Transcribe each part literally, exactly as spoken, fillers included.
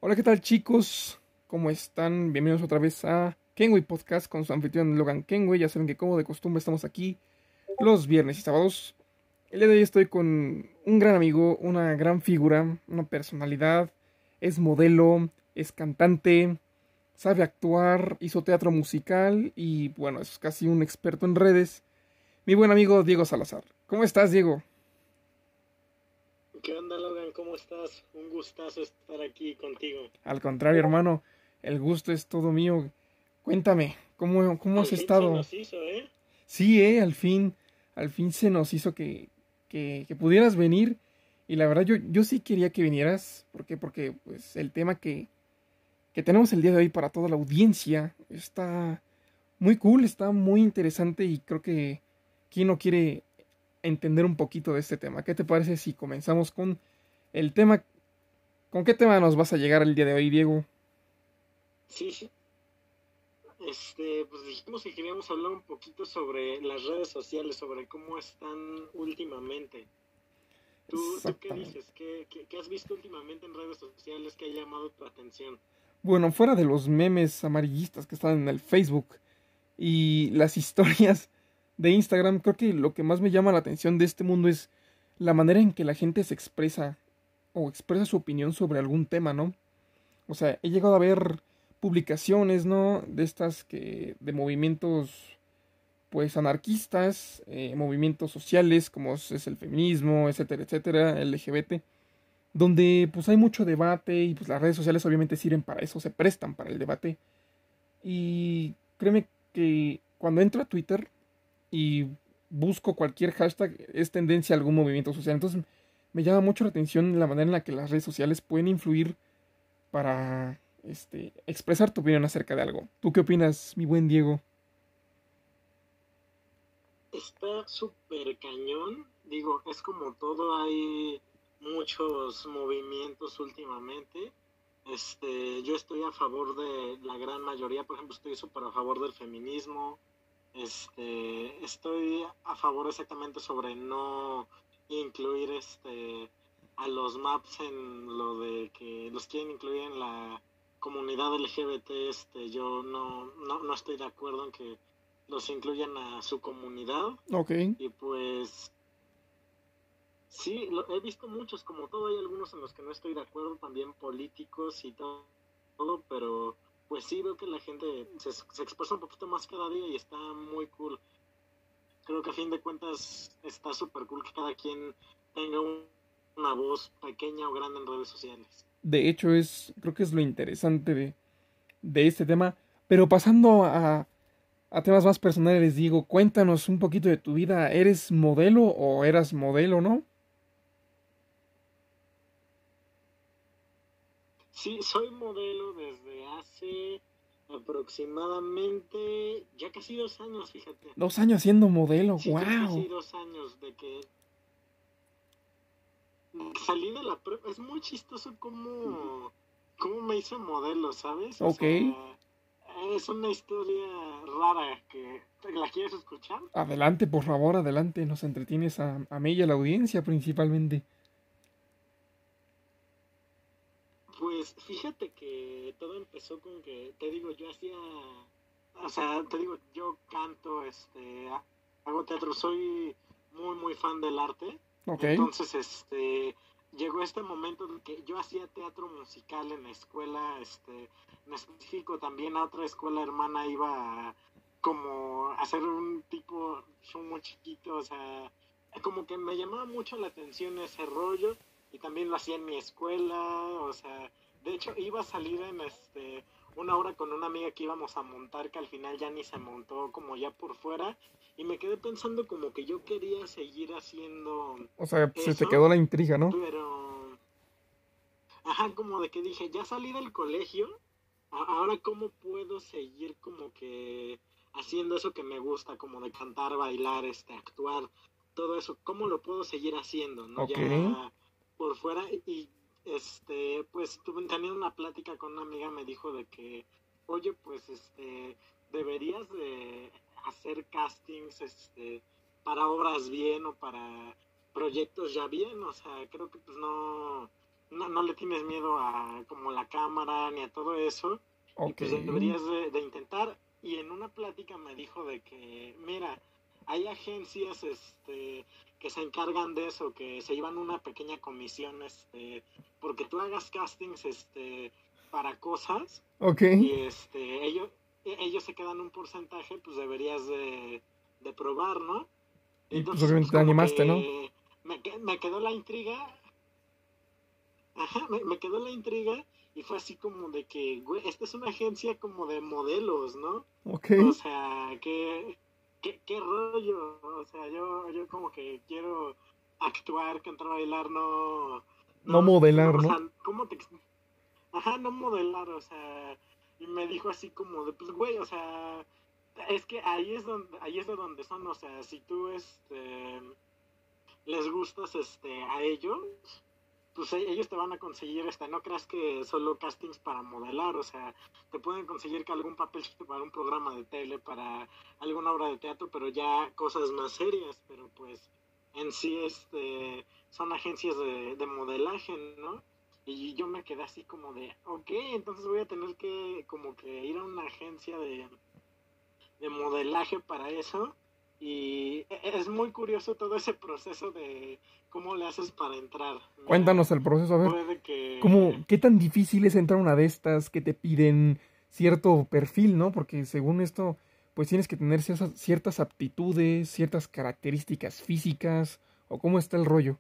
Hola, ¿qué tal chicos? ¿Cómo están? Bienvenidos otra vez a Kenway Podcast con su anfitrión Logan Kenway. Ya saben que como de costumbre estamos aquí los viernes y sábados. El día de hoy estoy con un gran amigo, una gran figura, una personalidad. Es modelo, es cantante, sabe actuar, hizo teatro musical y bueno, es casi un experto en redes. Mi buen amigo Diego Salazar. ¿Cómo estás, Diego? ¿Qué onda, Logan? ¿Cómo estás? Un gustazo estar aquí contigo. Al contrario, hermano, el gusto es todo mío. Cuéntame, ¿cómo, cómo Al has fin se estado? nos hizo, ¿eh? Sí, eh, al fin, al fin se nos hizo que, que, que pudieras venir. Y la verdad, yo, yo sí quería que vinieras. ¿Por qué? Porque pues el tema que, que tenemos el día de hoy para toda la audiencia está muy cool, está muy interesante y creo que quién no quiere entender un poquito de este tema. ¿Qué te parece si comenzamos con el tema? ¿Con qué tema nos vas a llegar el día de hoy, Diego? Sí, sí. Este, pues dijimos que queríamos hablar un poquito sobre las redes sociales, sobre cómo están últimamente. ¿Tú, tú qué Exactamente. dices? ¿Qué, qué, qué has visto últimamente en redes sociales que ha llamado tu atención? Bueno, fuera de los memes amarillistas que están en el Facebook y las historias de Instagram, creo que lo que más me llama la atención de este mundo es la manera en que la gente se expresa o expresa su opinión sobre algún tema, ¿no? O sea, he llegado a ver publicaciones, ¿no? De estas que, de movimientos, pues, anarquistas, eh, movimientos sociales, como es es el feminismo, etcétera, etcétera, L G B T, donde, pues, hay mucho debate y, pues, las redes sociales obviamente sirven para eso, se prestan para el debate. Y créeme que cuando entro a Twitter y busco cualquier hashtag, es tendencia a algún movimiento social. Entonces me llama mucho la atención la manera en la que las redes sociales pueden influir para este, expresar tu opinión acerca de algo. ¿Tú qué opinas, mi buen Diego? Está súper cañón. Digo, es como todo, hay muchos movimientos últimamente. Este, yo estoy a favor de la gran mayoría, por ejemplo, estoy súper a favor del feminismo. Este, estoy a favor exactamente sobre no incluir este a los maps en lo de que los quieren incluir en la comunidad L G B T. Este, yo no, no, no estoy de acuerdo en que los incluyan a su comunidad. Ok. Y pues sí, lo, he visto muchos, como todo, hay algunos en los que no estoy de acuerdo, también políticos y todo, todo, pero pues sí veo que la gente se, se expresa un poquito más cada día y está muy cool. Creo que a fin de cuentas está súper cool que cada quien tenga un, una voz pequeña o grande en redes sociales. De hecho, es, creo que es lo interesante de, de este tema. Pero pasando a, a temas más personales, Diego, cuéntanos un poquito de tu vida. ¿Eres modelo o eras modelo, no? Sí, soy modelo desde hace aproximadamente ya casi dos años, fíjate. Dos años siendo modelo, Sí, ya wow. casi dos años de que salí de la prepa. Es muy chistoso cómo, cómo me hice modelo, ¿sabes? O Ok, sea, es una historia rara que... ¿La quieres escuchar? adelante, por favor, adelante. Nos entretienes a, a mí y a la audiencia principalmente. Pues fíjate que todo empezó con que, te digo, yo hacía, o sea, te digo, yo canto, este, hago teatro, soy muy, muy fan del arte. Ok, Entonces, este, llegó este momento en que yo hacía teatro musical en la escuela, este, en específico también a otra escuela hermana iba a, como a hacer un tipo show muy chiquito, o sea, como que me llamaba mucho la atención ese rollo y también lo hacía en mi escuela, o sea, de hecho iba a salir en este una hora con una amiga que íbamos a montar que al final ya ni se montó como ya por fuera y me quedé pensando como que yo quería seguir haciendo o sea, se te eso, quedó la intriga, ¿no? pero ajá, como de que dije, ya salí del colegio, a- ahora cómo puedo seguir como que haciendo eso que me gusta, como de cantar, bailar, este, actuar, todo eso, cómo lo puedo seguir haciendo, ¿no? Ok, Ya por fuera y este, pues tuve teniendo una plática con una amiga me dijo de que, oye, pues este, deberías de hacer castings, este, para obras bien o para proyectos ya bien, o sea, creo que pues no no, no le tienes miedo a como la cámara ni a todo eso, y Ok. pues deberías de, de intentar. Y en una plática me dijo de que, mira, hay agencias este, que se encargan de eso, que se llevan una pequeña comisión, este, porque tú hagas castings este, para cosas, Ok. y este, ellos, ellos se quedan un porcentaje, pues deberías de, de probar, ¿no? Y pues Entonces, obviamente pues te como animaste, ¿no? que me, me quedó la intriga. Ajá, me, me quedó la intriga y fue así como de que, güey, esta es una agencia como de modelos, ¿no? Ok. O sea, ¿qué, qué, qué rollo? O sea, yo, yo como que quiero actuar, cantar, bailar, no, No no, no, modelar, o ¿no? sea, ¿cómo te, ajá, no modelar, o sea, y me dijo así como de, pues, güey, o sea, es que ahí es donde, ahí es de donde son, o sea, si tú, este, les gustas, este, a ellos, pues e- ellos te van a conseguir, este, no creas que solo castings para modelar, o sea, te pueden conseguir que algún papel para un programa de tele, para alguna obra de teatro, pero ya cosas más serias, pero pues en sí este, son agencias de, de modelaje, ¿no? Y yo me quedé así como de, ok, entonces voy a tener que como que ir a una agencia de, de modelaje para eso. Y e- es muy curioso todo ese proceso de cómo le haces para entrar. Mira, Cuéntanos el proceso, a ver. puede que, ¿Cómo, qué tan difícil es entrar a una de estas que te piden cierto perfil, ¿no? Porque según esto, pues tienes que tener ciertas, ciertas aptitudes, ciertas características físicas, o cómo está el rollo.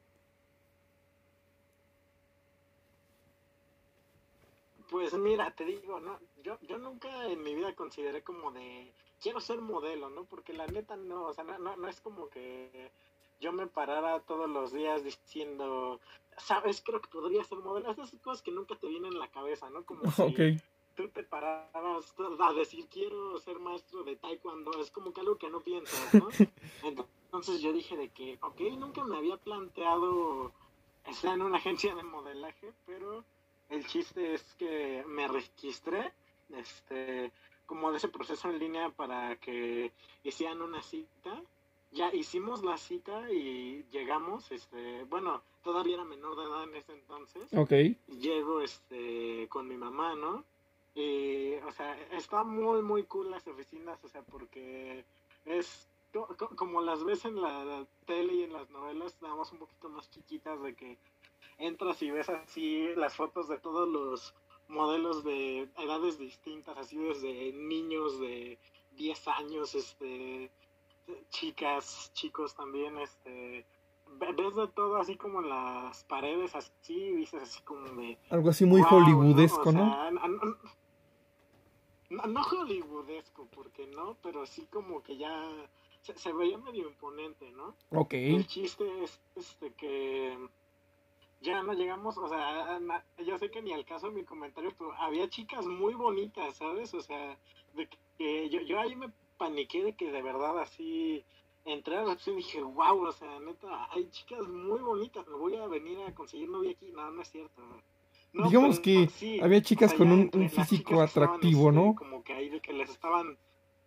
pues mira, te digo, no, yo, yo nunca en mi vida consideré como de, quiero ser modelo, ¿no? Porque la neta no, o sea, no, no, no es como que yo me parara todos los días diciendo, sabes, creo que podría ser modelo. Esas cosas que nunca te vienen en la cabeza, ¿no? Como Ok. si tú te pararas a decir, quiero ser maestro de taekwondo, es como que algo que no piensas, ¿no? Entonces yo dije de que, ok, nunca me había planteado estar en una agencia de modelaje, pero el chiste es que me registré, este, como de ese proceso en línea para que hicieran una cita. Ya hicimos la cita y llegamos, este, bueno, todavía era menor de edad en ese entonces. Ok. Llego, este, con mi mamá, ¿no? Y, o sea, está muy, muy cool las oficinas, o sea, porque es co- co- como las ves en la tele y en las novelas, nada más un poquito más chiquitas de que entras y ves así las fotos de todos los modelos de edades distintas, así desde niños de diez años, este, chicas, chicos también, este, ves de todo así como en las paredes, así, y dices así como de, Algo así muy wow, ¿no? O hollywoodesco, ¿no? sea, no, no, no, no hollywoodesco, porque no, pero sí como que ya se, se veía medio imponente, ¿no? Ok. El chiste es este que ya no llegamos, o sea, na- yo sé que ni al caso de mi comentario, pero había chicas muy bonitas, ¿sabes? O sea, de que yo, yo ahí me paniqué de que de verdad así entré a la opción y dije, wow, o sea, neta, hay chicas muy bonitas, me voy a venir a conseguir novia aquí. No, no es cierto. No, Digamos pero que sí, había o chicas sea, con ya un, un entre las físico chicas que estaban, atractivo, este, ¿no? como que ahí de que les estaban.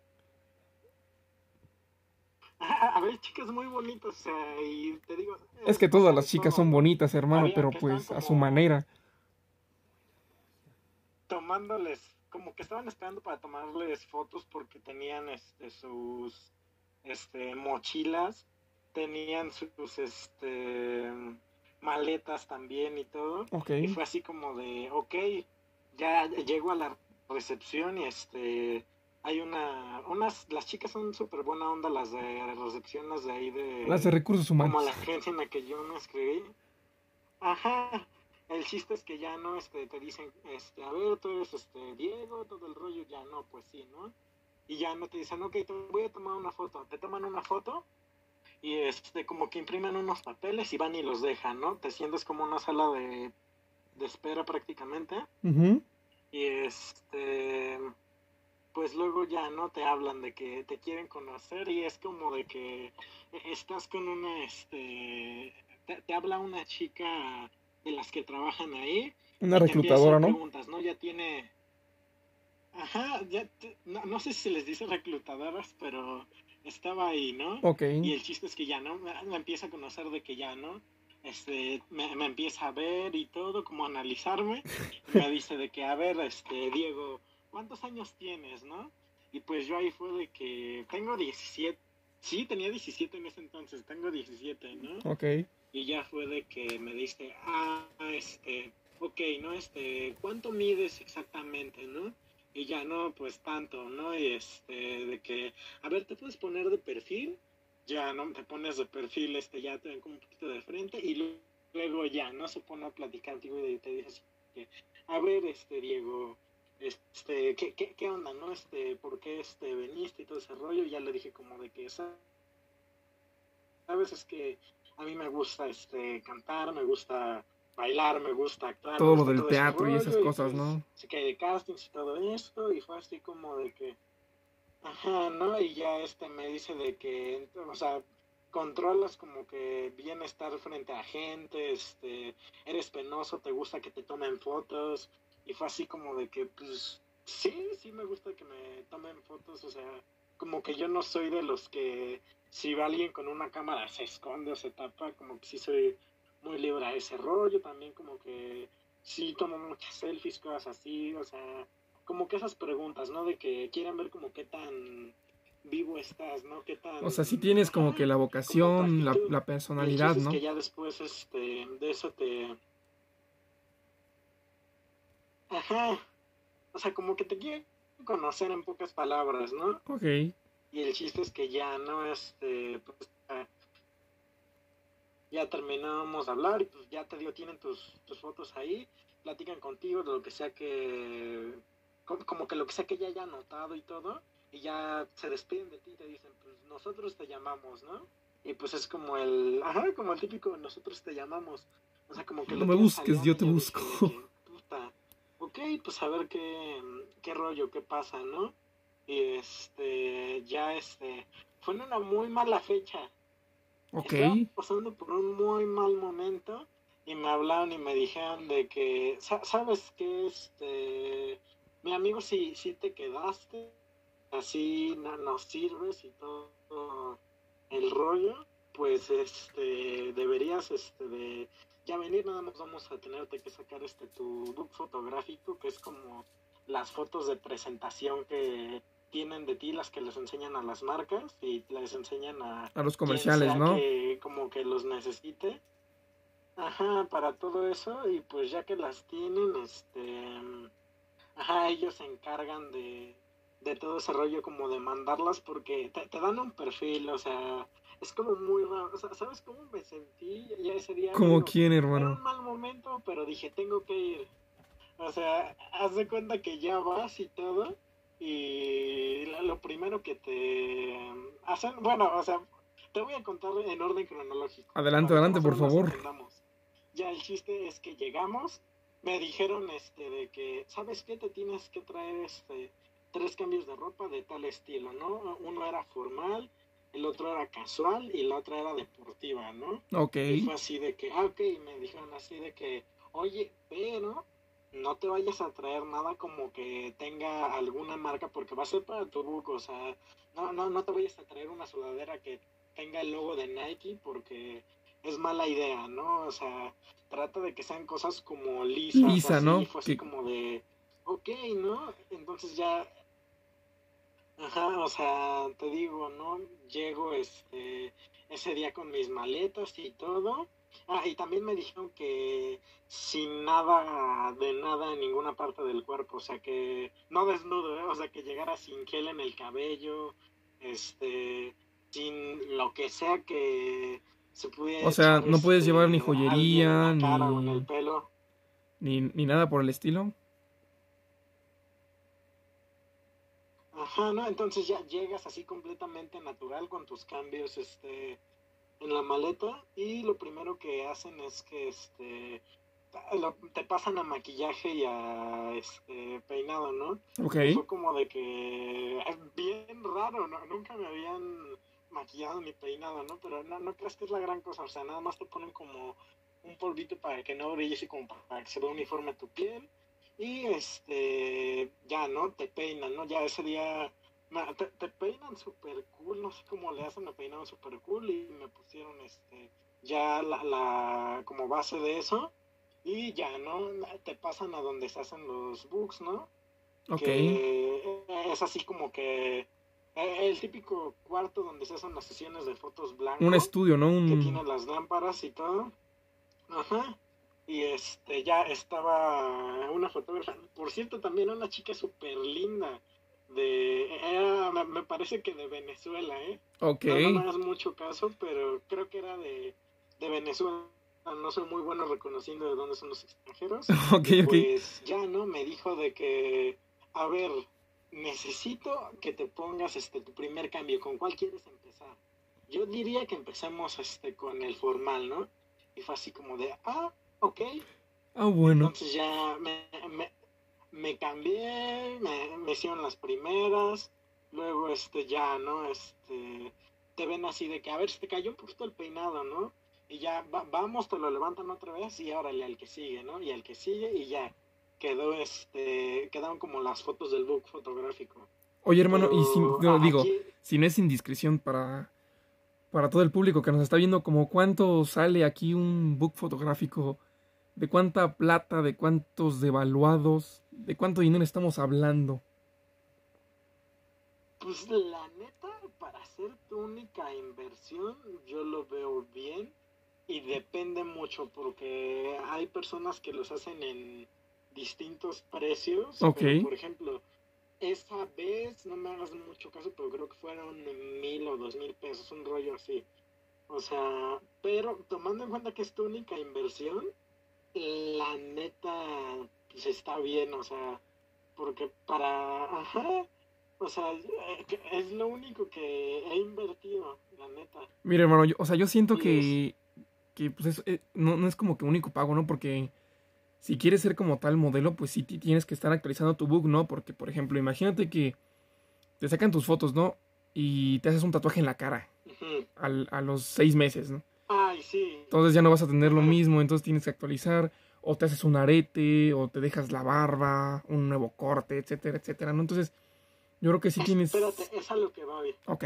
Ajá, había chicas muy bonitas, o sea, y te digo, Es es, que todas pasa las de chicas todo, son ¿no? bonitas, hermano, Había pero que estaban pues a su como manera. tomándoles, como que estaban esperando para tomarles fotos porque tenían este sus este mochilas, tenían sus este maletas también y todo, Ok. y fue así como de, ok, ya llego a la recepción y este hay una, unas, las chicas son súper buena onda, las de recepción, las de ahí Las de de, recursos como humanos. la agencia en la que yo me escribí. Ajá, el chiste es que ya no, este, te dicen, este, a ver, tú eres, este, Diego, todo el rollo, ya no, pues sí, ¿no? Y ya no te dicen, ok, te voy a tomar una foto, te toman una foto y, este, como que imprimen unos papeles y van y los dejan, ¿no? Te sientes como una sala de, de espera prácticamente Ujú. y, este, pues luego ya no te hablan de que te quieren conocer y es como de que estás con una, este, te, te habla una chica de las que trabajan ahí Una y te empieza a reclutadora, hacer ¿no? preguntas, ¿no? Ya tiene, ajá, ya, te- no, no sé si se les dice reclutadoras, pero estaba ahí, ¿no? Ok. Y el chiste es que ya, ¿no? Me, me empieza a conocer de que ya, ¿no? este, me, me empieza a ver y todo, como a analizarme, y me dice de que, a ver, este, Diego, ¿cuántos años tienes, no? Y pues yo ahí fue de que tengo diecisiete, sí, tenía diecisiete en ese entonces, tengo diecisiete, ¿no? Ok. Y ya fue de que me dice, ah, este, ok, ¿no? Este, ¿cuánto mides exactamente, no? Y ya, no, pues tanto, ¿no? Y este, de que, a ver, ¿te puedes poner de perfil? Ya, ¿no? Te pones de perfil, este, ya te ven como un poquito de frente y luego ya, ¿no? Se pone a platicar contigo y te dices que, a ver, este, Diego, este, ¿qué, qué, qué onda, no? Este, ¿por qué, este, veniste y todo ese rollo? Y ya le dije como de que, ¿sabes? Es que a mí me gusta, este, cantar, me gusta bailar, me gusta actuar, me Todo lo gusta del todo ese teatro y esas rollo, y cosas, pues ¿no? se cae de castings y todo esto, y fue así como de que, ajá, ¿no? Y ya este me dice de que, o sea, controlas como que bien estar frente a gente, este, eres penoso, te gusta que te tomen fotos, y fue así como de que, pues, sí, sí me gusta que me tomen fotos, o sea, como que yo no soy de los que si va alguien con una cámara se esconde o se tapa, como que sí soy muy libre a ese rollo, también como que sí tomo muchas selfies, cosas así, o sea, como que esas preguntas, ¿no? De que quieren ver como qué tan vivo estás, ¿no? Qué tan, O sea, sí tienes como que ajá, la como tu vocación, la, actitud. la Y el personalidad, chiste es ¿no? que ya después, este, de eso te, ajá, o sea, como que te quieren conocer en pocas palabras, ¿no? Ok. Y el chiste es que ya, ¿no? Este, pues, ah, ya terminamos de hablar y pues ya te digo, tienen tus, tus fotos ahí, platican contigo de lo que sea que, como que lo que sea que ya haya anotado y todo, y ya se despiden de ti y te dicen, pues nosotros te llamamos, ¿no? Y pues es como el, ajá, como el típico, nosotros te llamamos, o sea, como que No lo me tienes busques, saliendo yo y te yo busco. dije de que, puta, ok, pues a ver qué, qué rollo, qué pasa, ¿no? Y este, ya este, fue en una muy mala fecha, Ok. estaba pasando por un muy mal momento y me hablaron y me dijeron de que, ¿sabes qué? Este, mi amigo, si, si te quedaste, así no nos sirves y todo el rollo, pues este, deberías este, de ya venir, nada más vamos a tenerte que sacar este tu book fotográfico, que es como las fotos de presentación que tienen de ti, las que les enseñan a las marcas y les enseñan a A los quien comerciales, sea ¿no? que como que los necesite. Ajá, para todo eso, y pues ya que las tienen, este, ajá, ellos se encargan de, de todo ese rollo como de mandarlas porque te, te dan un perfil, o sea, es como muy raro, o sea, ¿sabes cómo me sentí ya ese día? Te ¿Como digo, quién, era hermano? un mal momento, pero dije, tengo que ir. O sea, haz de cuenta que ya vas y todo, y lo, lo primero que te hacen, bueno, o sea, te voy a contar en orden cronológico, Adelante, para que adelante, más o por menos favor. entendamos. Ya el chiste es que llegamos, me dijeron este de que, ¿sabes qué? Te tienes que traer este tres cambios de ropa de tal estilo, ¿no? Uno era formal, el otro era casual y la otra era deportiva, ¿no? Ok. Y fue así de que, ah, ok, me dijeron así de que, oye, pero no te vayas a traer nada como que tenga alguna marca porque va a ser para tu book, o sea, no, no, no te vayas a traer una sudadera que tenga el logo de Nike porque es mala idea, ¿no? O sea, trata de que sean cosas como lisas, Lisa, así, ¿no? fue así Que, como de, ok, ¿no? Entonces ya, ajá, o sea, te digo, ¿no? Llego este, ese día con mis maletas y todo. Ah, y también me dijeron que sin nada, de nada en ninguna parte del cuerpo, o sea, que no desnudo, ¿eh? O sea, que llegara sin gel en el cabello, este, sin lo que sea que se pudiera o sea, echar no puedes llevar ni este, alguien en joyería, la cara o en el ni, pelo. ni, ni nada por el estilo. Ajá, ¿no? Entonces ya llegas así completamente natural con tus cambios, este, en la maleta y lo primero que hacen es que este lo, te pasan a maquillaje y a este peinado, ¿no? Ok. Y fue como de que es bien raro, ¿no? Nunca me habían maquillado ni peinado, ¿no? Pero no, no crees que es la gran cosa, o sea, nada más te ponen como un polvito para que no brilles y como para que se vea uniforme tu piel y este ya, ¿no? Te peinan, ¿no? Ya ese día nah, te, te peinan súper cool, no sé cómo le hacen, me peinaron súper cool y me pusieron este ya la, la como base de eso, y ya, ¿no? Te pasan a donde se hacen los books, ¿no? Ok. Que es así como que el típico cuarto donde se hacen las sesiones de fotos Un blanco, estudio, ¿no? que Un... tiene las lámparas y todo. Ajá. Y este, ya estaba una fotógrafa, por cierto, también una chica súper linda, de, era, me, me parece que de Venezuela, ¿eh? Ok. No, no me hagas mucho caso, pero creo que era de, de Venezuela. No soy muy bueno reconociendo de dónde son los extranjeros. Ok, Y ok. pues ya, ¿no? Me dijo de que, a ver, necesito que te pongas este tu primer cambio. ¿Con cuál quieres empezar? Yo diría que empecemos este con el formal, ¿no? Y fue así como de, ah, ok. Ah, bueno. Entonces ya me, me, me cambié, me, me hicieron las primeras, luego este ya, ¿no? Este, te ven así de que, a ver, se te cayó un poquito el peinado, ¿no? Y ya, va, vamos, te lo levantan otra vez y órale al que sigue, ¿no? Y al que sigue y ya, quedó este, quedaron como las fotos del book fotográfico. Oye, hermano, y si, Pero no, a, digo, aquí, si no es indiscreción para, para todo el público que nos está viendo, como cuánto sale aquí un book fotográfico, de cuánta plata, de cuántos devaluados, de cuánto dinero estamos hablando. pues la neta, para hacer tu única inversión, yo lo veo bien. Y depende mucho porque hay personas que los hacen en distintos precios, Ok. pero por ejemplo, esa vez, no me hagas mucho caso, pero creo que fueron mil o dos mil pesos, un rollo así. O sea, pero tomando en cuenta que es tu única inversión, la neta, pues está bien, o sea, porque para, ajá, o sea, es lo único que he invertido, la neta. Mira, hermano, yo- o sea, yo siento Y es, que, que pues es- eh, no, no es como que único pago, ¿no? Porque si quieres ser como tal modelo, pues sí ti- tienes que estar actualizando tu book, ¿no? Porque, por ejemplo, imagínate que te sacan tus fotos, ¿no? Y te haces un tatuaje en la cara uh-huh. al- a los seis meses, ¿no? Ay, sí. Entonces ya no vas a tener lo Ajá. mismo, entonces tienes que actualizar, o te haces un arete, o te dejas la barba, un nuevo corte, etcétera, etcétera, ¿no? Entonces, yo creo que sí Espérate, tienes... es a lo que voy. Ok,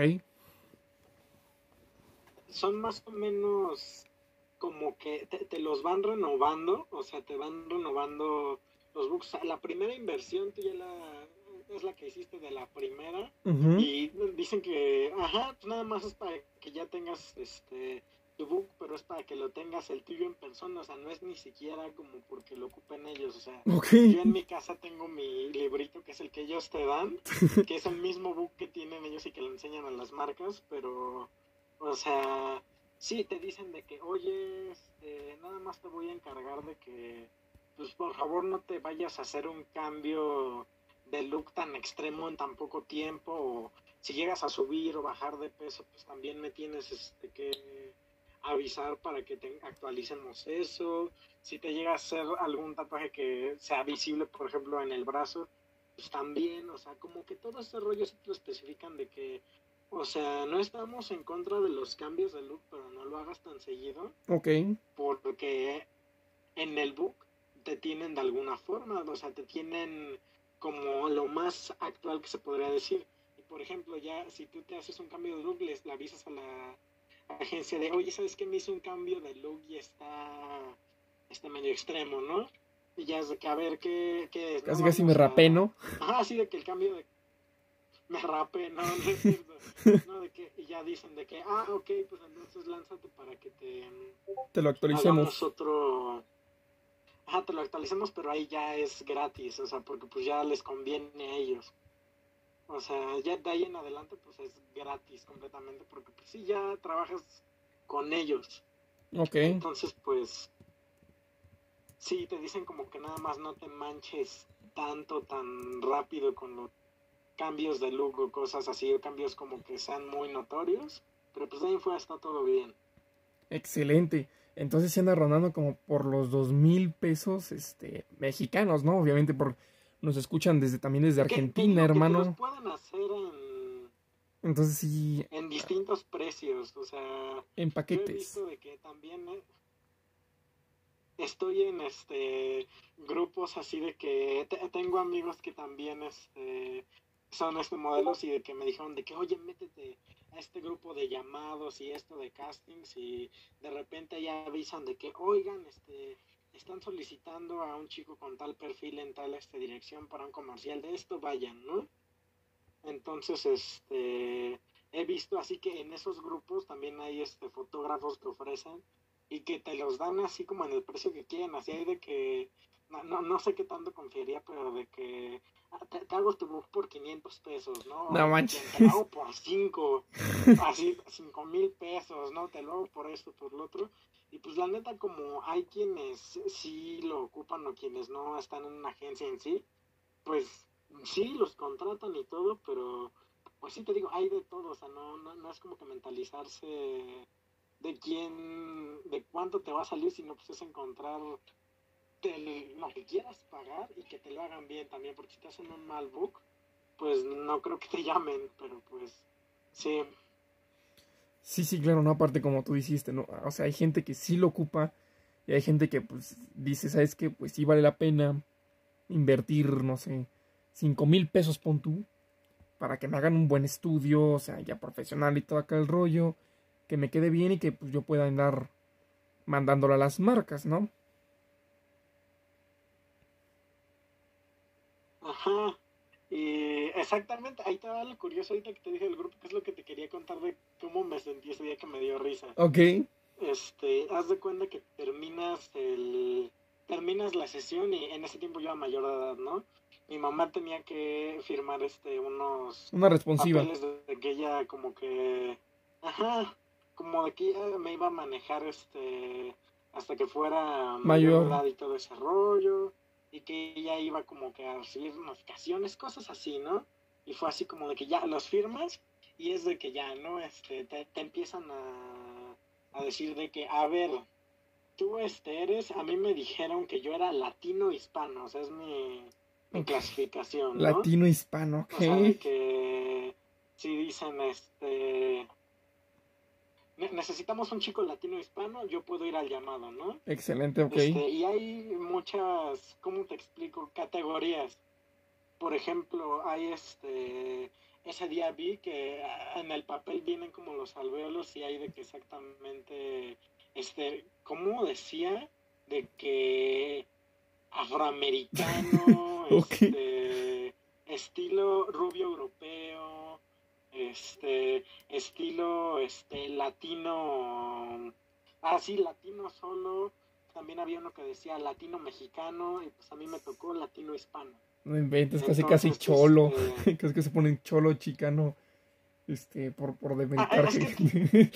Son más o menos como que te, te los van renovando, o sea, te van renovando los books. La primera inversión tú ya la, es la que hiciste de la primera ujú, y dicen que, ajá, pues nada más es para que ya tengas este tu book, pero es para que lo tengas el tuyo en persona, o sea, no es ni siquiera como porque lo ocupen ellos, o sea, ok, yo en mi casa tengo mi librito que es el que ellos te dan, que es el mismo book que tienen ellos y que le enseñan a las marcas, pero, o sea, sí, te dicen de que, oye, este, nada más te voy a encargar de que, pues por favor no te vayas a hacer un cambio de look tan extremo en tan poco tiempo, o si llegas a subir o bajar de peso, pues también me tienes este, que avisar para que te actualicemos eso. Si te llega a hacer algún tatuaje que sea visible, por ejemplo, en el brazo, pues también, o sea, como que todo este rollo sí te lo especifican de que, o sea, no estamos en contra de los cambios de look, pero no lo hagas tan seguido, ok. porque en el book te tienen de alguna forma, o sea, te tienen como lo más actual que se podría decir. Y por ejemplo, ya si tú te haces un cambio de look, les le avisas a la agencia de, oye, ¿sabes qué? Me hice un cambio de look y está, está medio extremo, ¿no? Y ya es de que, a ver, ¿qué, qué es? No Casi casi me vamos rapé, a... ¿no? Ajá, sí, de que el cambio de me rapé, no, no es cierto. No, de que, y ya dicen de que, ah, ok, pues entonces lánzate para que te Te lo hagamos actualicemos. otro, ajá, te lo actualicemos, pero ahí ya es gratis, o sea, porque pues ya les conviene a ellos. O sea, ya de ahí en adelante pues es gratis completamente, porque pues sí, ya trabajas con ellos. Ok. Entonces, pues, sí, te dicen como que nada más no te manches tanto, tan rápido con los cambios de look o cosas así, o cambios como que sean muy notorios, pero pues de ahí en fuera está todo bien. Excelente. Entonces se anda rondando como por los dos mil pesos este, mexicanos, ¿no? Obviamente por nos escuchan desde también desde Que te Argentina, digo que te los hermano. pueden hacer en, Entonces sí, en distintos precios, o sea, en yo he paquetes. visto de que también eh, estoy en este grupos así de que te, tengo amigos que también este son este modelos y de que me dijeron de que, oye, métete a este grupo de llamados y esto de castings y de repente ya avisan de que, oigan, este, están solicitando a un chico con tal perfil en tal este, dirección para un comercial de esto, vayan, ¿no? Entonces, este, he visto así que en esos grupos también hay este fotógrafos que ofrecen y que te los dan así como en el precio que quieren, así hay de que, no, no, no sé qué tanto confiaría, pero de que ah, te, te hago tu book por quinientos pesos, ¿no? No O te, manches. te lo hago por cinco, así cinco mil pesos, ¿no? Te lo hago por esto, por lo otro. Y pues la neta como hay quienes sí lo ocupan o quienes no están en una agencia en sí, pues sí, los contratan y todo, pero pues sí te digo, hay de todo, o sea, no, no, no es como que mentalizarse de quién, de cuánto te va a salir, sino pues es encontrar el, lo que quieras pagar y que te lo hagan bien también, porque si te hacen un mal book, pues no creo que te llamen, pero pues sí. Sí, sí, claro, no, aparte como tú dijiste, ¿no? O sea, hay gente que sí lo ocupa y hay gente que pues dice, ¿sabes qué? Pues sí vale la pena invertir, no sé, cinco mil pesos pon tú, para que me hagan un buen estudio, o sea, ya profesional y todo acá el rollo, que me quede bien y que pues yo pueda andar mandándolo a las marcas, ¿no? Ajá. Y exactamente, ahí te va lo curioso ahorita que te dije del grupo, que es lo que te quería contar de cómo me sentí ese día que me dio risa. Ok, Este, haz de cuenta que terminas el terminas la sesión y en ese tiempo yo era mayor de edad, ¿no? Mi mamá tenía que firmar este unos una responsiva. papeles de, de que ella como que ajá, como de que ella me iba a manejar este hasta que fuera mayor de Mayor. edad y todo ese rollo y que ella iba como que a recibir notificaciones, cosas así, ¿no? Y fue así como de que ya los firmas y es de que ya, ¿no? Este, te, te empiezan a a decir de que, a ver, tú este eres, a mí me dijeron que yo era latino hispano, o sea, es mi, mi Ok. clasificación, ¿no? Latino hispano, O sea, de ok. que si dicen, este, necesitamos un chico latino hispano, yo puedo ir al llamado, ¿no? Excelente, ok. Este, y hay muchas, ¿cómo te explico? Categorías. Por ejemplo, hay este, ese día vi que en el papel vienen como los alvéolos y hay de que exactamente, este, ¿cómo decía? De que afroamericano, Ok. este, estilo rubio europeo, este, estilo, este, latino, ah, sí, latino solo. También había uno que decía latino mexicano y pues a mí me tocó latino hispano. No inventes, casi casi Entonces, cholo. este... Casi que se ponen cholo chicano. Este, por, por Ah, demeritar es que, gente.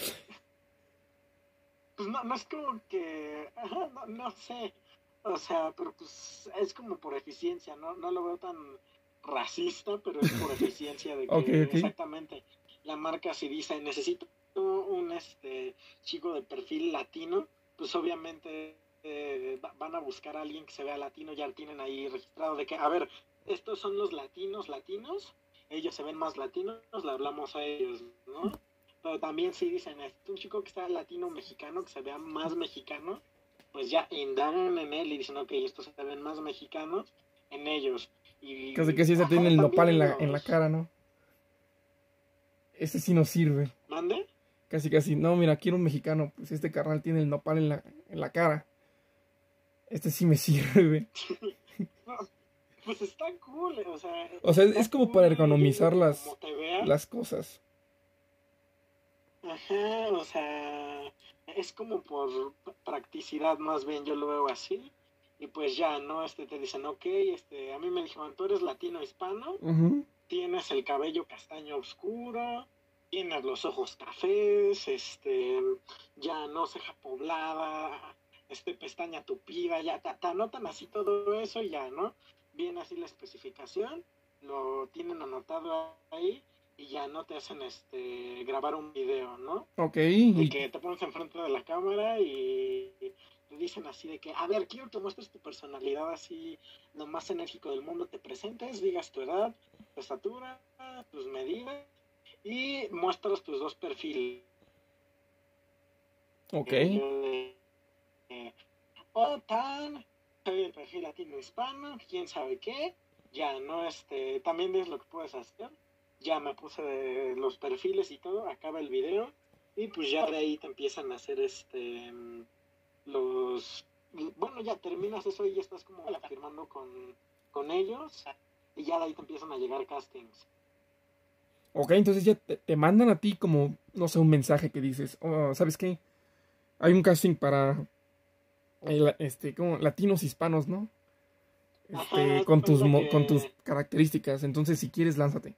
pues no, no es como que, ajá, no, no sé, o sea, pero pues es como por eficiencia, ¿no? No lo veo tan racista, pero es por eficiencia de Ok, que ok. exactamente la marca si dice necesito un este chico de perfil latino, pues obviamente eh, van a buscar a alguien que se vea latino, ya tienen ahí registrado de que, a ver, estos son los latinos latinos, ellos se ven más latinos, le hablamos a ellos, ¿no? Pero también si dicen, es un chico que está latino mexicano, que se vea más mexicano, pues ya indagan en él y dicen, ok, estos se ven más mexicanos en ellos. Casi Y, que sí se tiene ajá, el nopal en también la, en la los... cara, ¿no? Este sí nos sirve. ¿Mande? Casi casi, no, mira, quiero un mexicano. Pues este carnal tiene el nopal en la, en la cara. Este sí me sirve. No, pues está cool, o sea, O sea, está es como para cool y yo digo ergonomizar que como las, te vean, las cosas. ajá, o sea, es como por practicidad más bien, yo lo veo así. Y pues ya, ¿no? Este te dicen, ok, este, a mí me dijeron, tú eres latino hispano, Uh-huh. tienes el cabello castaño oscuro, tienes los ojos cafés, este, ya no ceja poblada, este, pestaña tupida, ya te, te anotan así todo eso y ya, ¿no? Viene así la especificación, lo tienen anotado ahí y ya no te hacen este grabar un video, ¿no? Ok. De Y que te pones enfrente de la cámara y te dicen así de que, a ver, quiero que muestres tu personalidad así, lo más enérgico del mundo, te presentes, digas tu edad, tu estatura, tus medidas y muestras tus dos perfiles. ok. Yo de, eh, oh, tan, soy el perfil latino hispano, quién sabe qué, ya, ¿no? Este, también es lo que puedes hacer. Ya me puse los perfiles y todo, acaba el video y pues ya de ahí te empiezan a hacer este los bueno, ya terminas eso y ya estás como firmando con, con ellos y ya de ahí te empiezan a llegar castings. Ok, entonces ya te, te mandan a ti como, no sé, un mensaje que dices, oh, ¿sabes qué? Hay un casting para, eh, este, como latinos hispanos, ¿no? Ajá, Este, haz de con tus, cuenta mo- con tus que características. Entonces, si quieres, lánzate.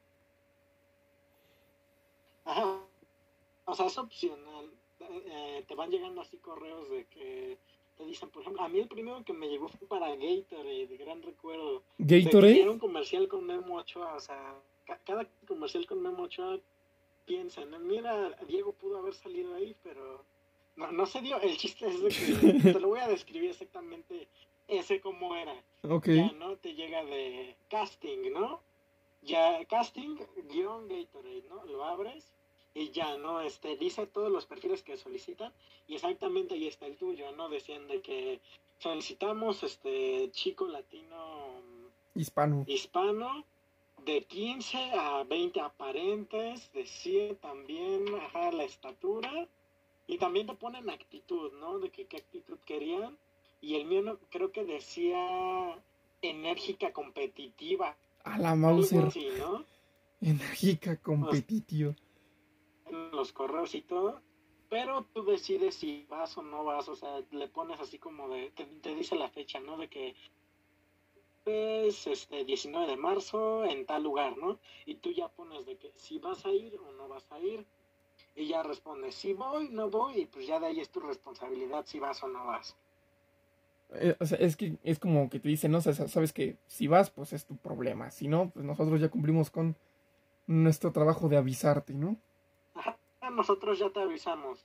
ajá, o sea, es opcional. Eh, te van llegando así correos de que te dicen, por ejemplo, a mí el primero que me llegó fue para Gatorade, de gran recuerdo, de que ¿Gatorade? era un comercial con Memo Ochoa, o sea, ca- cada comercial con Memo Ochoa piensan, mira, Diego pudo haber salido ahí, pero no, no se dio. El chiste es de que te lo voy a describir exactamente ese cómo era. Ok. Ya, ¿no? Te llega de casting, ¿no? Ya, casting, guión Gatorade, ¿no? Lo abres y ya, ¿no? Este, dice todos los perfiles que solicitan y exactamente ahí está el tuyo, ¿no? Decían de que solicitamos, este, chico latino Hispano. hispano, de quince a veinte aparentes, de cien también, ajá, la estatura, y también te ponen actitud, ¿no? De que qué actitud querían, y el mío no, creo que decía enérgica competitiva, A la algo Mauser. así, ¿no? Enérgica, O sea, competitiva. en los correos y todo, pero tú decides si vas o no vas, o sea, le pones así como de, te, te dice la fecha, ¿no? De que es este diecinueve de marzo en tal lugar, ¿no? Y tú ya pones de que si vas a ir o no vas a ir, y ya respondes si voy, no voy, y pues ya de ahí es tu responsabilidad si vas o no vas. Eh, o sea, es que es como que te dicen, no, o sea, sabes que si vas, pues es tu problema. Si no, pues nosotros ya cumplimos con nuestro trabajo de avisarte, ¿no? Ajá, nosotros ya te avisamos.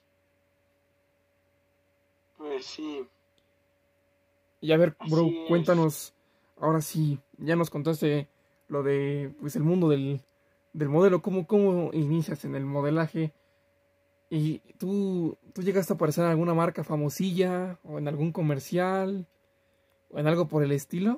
Pues sí, Y a ver, bro, así es. cuéntanos. Ahora sí, ya nos contaste lo de, pues, el mundo del, del modelo. ¿Cómo, cómo inicias en el modelaje? ¿Y tú, tú llegaste a aparecer en alguna marca famosilla? ¿O en algún comercial? ¿O en algo por el estilo?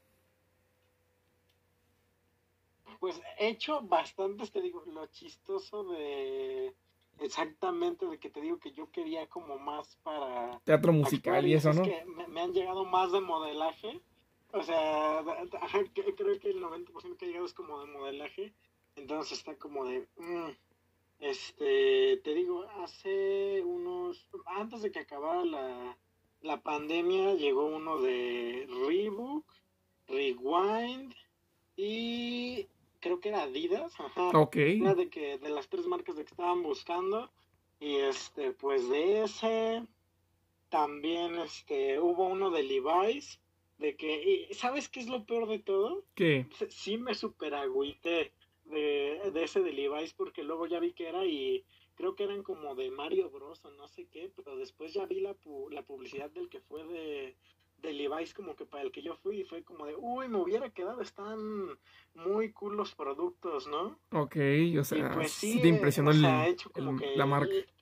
Pues he hecho bastantes, te digo, lo chistoso de exactamente de que te digo que yo quería como más para Teatro musical actuar y y eso eso, es ¿no? que me, me han llegado más de modelaje. O sea, ajá, creo que el noventa por ciento que ha llegado es como de modelaje. Entonces está como de, mm, este, te digo, hace unos, antes de que acabara la, la pandemia, llegó uno de Reebok, Rewind y creo que era Adidas, ajá, Ok, una de que de las tres marcas de que estaban buscando y este, pues de ese también este hubo uno de Levi's de que y, ¿sabes qué es lo peor de todo? ¿qué? Sí me super agüité de, de ese de Levi's porque luego ya vi que era y creo que eran como de Mario Bros o no sé qué, pero después ya vi la, pu la publicidad del que fue de, de Levi's como que para el que yo fui y fue como de, uy, me hubiera quedado, están muy cool los productos, ¿no? Ok, o Y sea, pues sí sí, te eh, impresionó o sea, el, he hecho como el- la marca. que,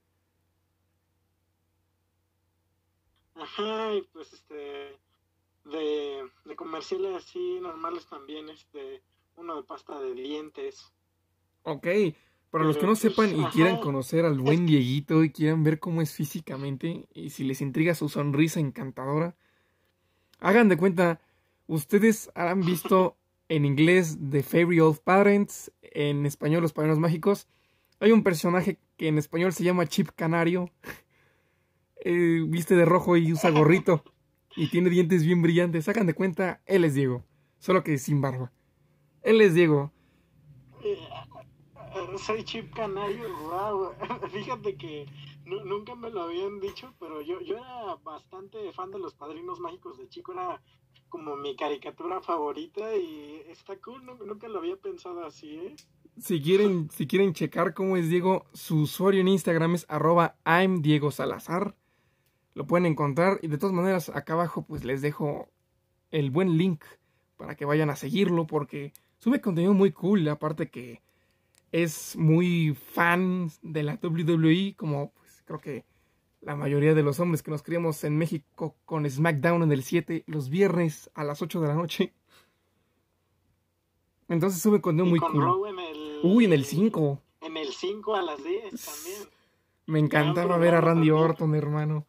ajá, y pues este, de, de comerciales así normales también, este, uno de pasta de dientes. Ok, para los que Pero no pues, sepan y quieran ajá, conocer al es buen que, Dieguito y quieran ver cómo es físicamente y si les intriga su sonrisa encantadora, hagan de cuenta, ustedes han visto en inglés The Fairy Old Parents, en español Los Padrinos Mágicos. Hay un personaje que en español se llama Chip Canario, eh, viste de rojo y usa gorrito y tiene dientes bien brillantes. Hagan de cuenta, él es Diego, solo que sin barba. Él es Diego. eh, eh, soy Chip Canario, wow. Fíjate que nu- nunca me lo habían dicho, pero yo, yo era bastante fan de los Padrinos Mágicos de chico, era como mi caricatura favorita y está cool, nu- nunca lo había pensado así, ¿eh? Si quieren, si quieren checar cómo es Diego, su usuario en Instagram es arroba I'm Diego Salazar. Lo pueden encontrar y de todas maneras acá abajo pues les dejo el buen link para que vayan a seguirlo porque sube contenido muy cool, aparte que es muy fan de la W W E, como pues creo que la mayoría de los hombres que nos criamos en México con SmackDown en el siete los viernes a las ocho de la noche. Entonces sube contenido Y muy con cool. Raw en el... Uy, en el cinco. En el cinco a las diez también. Me Gran encantaba ver a programa Randy también. Orton, hermano.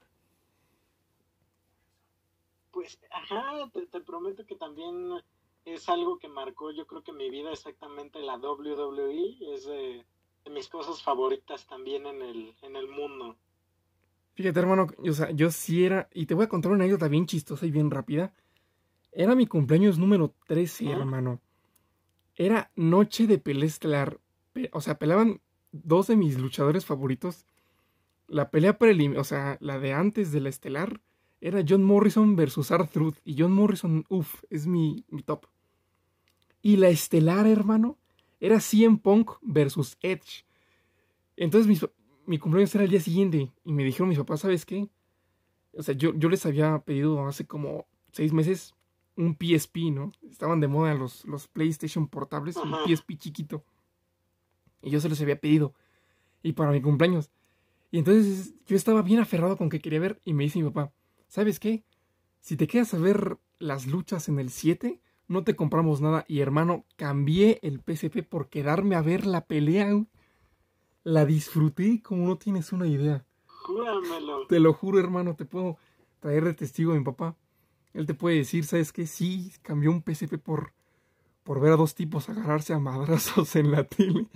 Pues, ajá, te, te prometo que también es algo que marcó, yo creo que mi vida exactamente la W W E, es de, de mis cosas favoritas también en el, en el mundo. Fíjate, hermano, o sea, yo sí era... Y te voy a contar una anécdota bien chistosa y bien rápida. Era mi cumpleaños número trece, ¿Ah? hermano. Era noche de pelea estelar. Pe- O sea, peleaban dos de mis luchadores favoritos. La pelea preliminar, o sea, la de antes de la estelar, era John Morrison versus R-Truth. Y John Morrison, uff, es mi, mi top. Y la estelar, hermano, era C M Punk versus Edge. Entonces mis- mi cumpleaños era el día siguiente. Y me dijeron mis papás, ¿sabes qué? O sea, yo, yo les había pedido hace como seis meses un P S P, ¿no? Estaban de moda los, los PlayStation portables, un Ajá. P S P chiquito. Y yo se los había pedido. Y para mi cumpleaños. Y entonces yo estaba bien aferrado con que quería ver. Y me dice mi papá, ¿sabes qué? Si te quedas a ver las luchas en el siete, no te compramos nada. Y hermano, cambié el P S P por quedarme a ver la pelea. La disfruté como no tienes una idea. Júramelo. Te lo juro, hermano, te puedo traer de testigo a mi papá. Él te puede decir, ¿sabes qué? Sí, cambió un P S P por, por ver a dos tipos agarrarse a madrazos en la tele.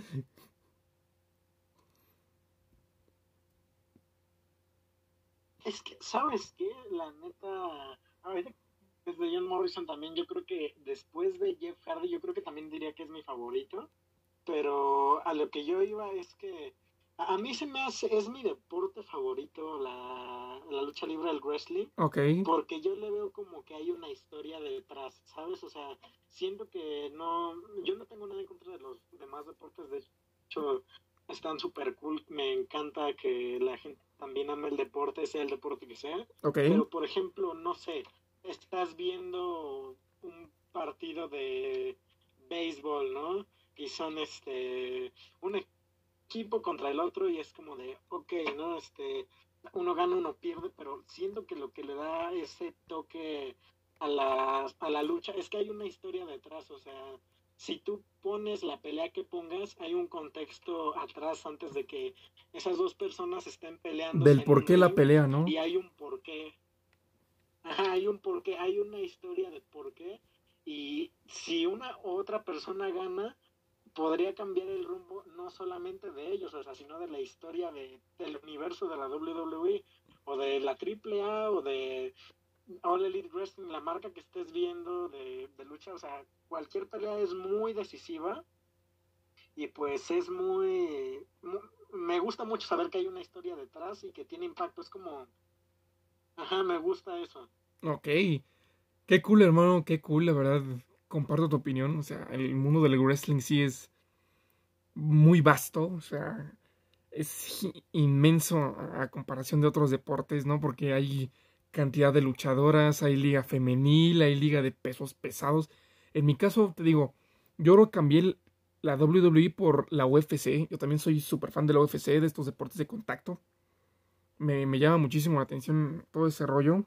Es que, ¿sabes qué? La neta, ahorita desde John Morrison también, yo creo que después de Jeff Hardy, yo creo que también diría que es mi favorito. Pero a lo que yo iba es que a, a mí se me hace, es mi deporte favorito la, la lucha libre, el wrestling, Ok. porque yo le veo como que hay una historia detrás, ¿sabes? O sea, siento que no, yo no tengo nada en contra de los demás deportes, de hecho, están súper cool, me encanta que la gente también ame el deporte, sea el deporte que sea, Ok. pero por ejemplo, no sé, estás viendo un partido de béisbol, ¿no? Y son este un equipo contra el otro y es como de, ok, ¿no? Este, uno gana, uno pierde, pero siento que lo que le da ese toque a la, a la lucha es que hay una historia detrás, o sea, si tú pones la pelea que pongas, hay un contexto atrás antes de que esas dos personas estén Del peleándose en por un qué la ring pelea, ¿no? y hay un porqué. Ajá, hay un porqué, hay una historia de por qué y si una u otra persona gana, podría cambiar el rumbo no solamente de ellos, o sea, sino de la historia de, del universo de la W W E o de la Triple A o de All Elite Wrestling, la marca que estés viendo de, de lucha, o sea, cualquier pelea es muy decisiva y pues es muy, muy, me gusta mucho saber que hay una historia detrás y que tiene impacto, es como, ajá, me gusta eso. Ok. Qué cool, hermano, qué cool, la verdad. Comparto tu opinión. O sea, el mundo del wrestling sí es muy vasto. O sea, es inmenso a comparación de otros deportes, ¿no? Porque hay cantidad de luchadoras, hay liga femenil, hay liga de pesos pesados. En mi caso, te digo, yo creo que cambié el- la W W E por la U F C. Yo también soy súper fan de la U F C, de estos deportes de contacto. Me, me llama muchísimo la atención todo ese rollo.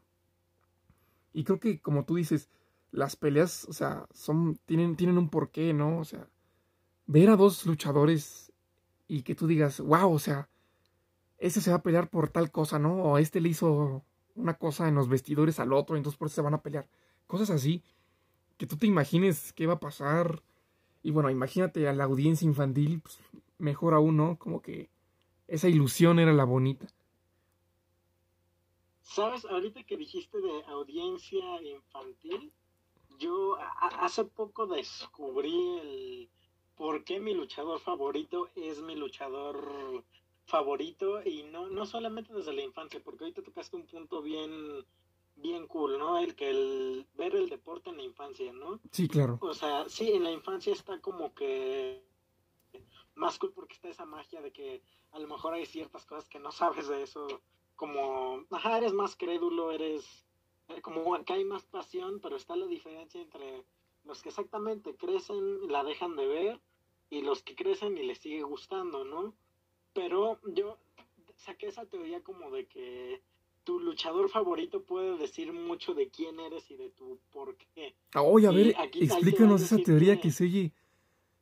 Y creo que, como tú dices, las peleas, o sea, son, tienen, tienen un porqué, ¿no? O sea, ver a dos luchadores y que tú digas, wow, o sea, ese se va a pelear por tal cosa, ¿no? O este le hizo una cosa en los vestidores al otro, entonces por eso se van a pelear. Cosas así, que tú te imagines qué va a pasar. Y bueno, imagínate a la audiencia infantil, pues, mejor aún, ¿no? Como que esa ilusión era la bonita. ¿Sabes? Ahorita que dijiste de audiencia infantil, yo a- hace poco descubrí el por qué mi luchador favorito es mi luchador favorito y no, no solamente desde la infancia, porque ahorita tocaste un punto bien, bien cool, ¿no? El que el ver el deporte en la infancia, ¿no? Sí, claro. O sea, sí, en la infancia está como que más cool porque está esa magia de que a lo mejor hay ciertas cosas que no sabes de eso, como, ajá, eres más crédulo, eres, eh, como que hay más pasión, pero está la diferencia entre los que exactamente crecen, la dejan de ver, y los que crecen y les sigue gustando, ¿no? Pero yo saqué esa teoría como de que tu luchador favorito puede decir mucho de quién eres y de tu por qué. Ah, oye, a Y ver, aquí ahí te va a explícanos esa decir teoría que que se oye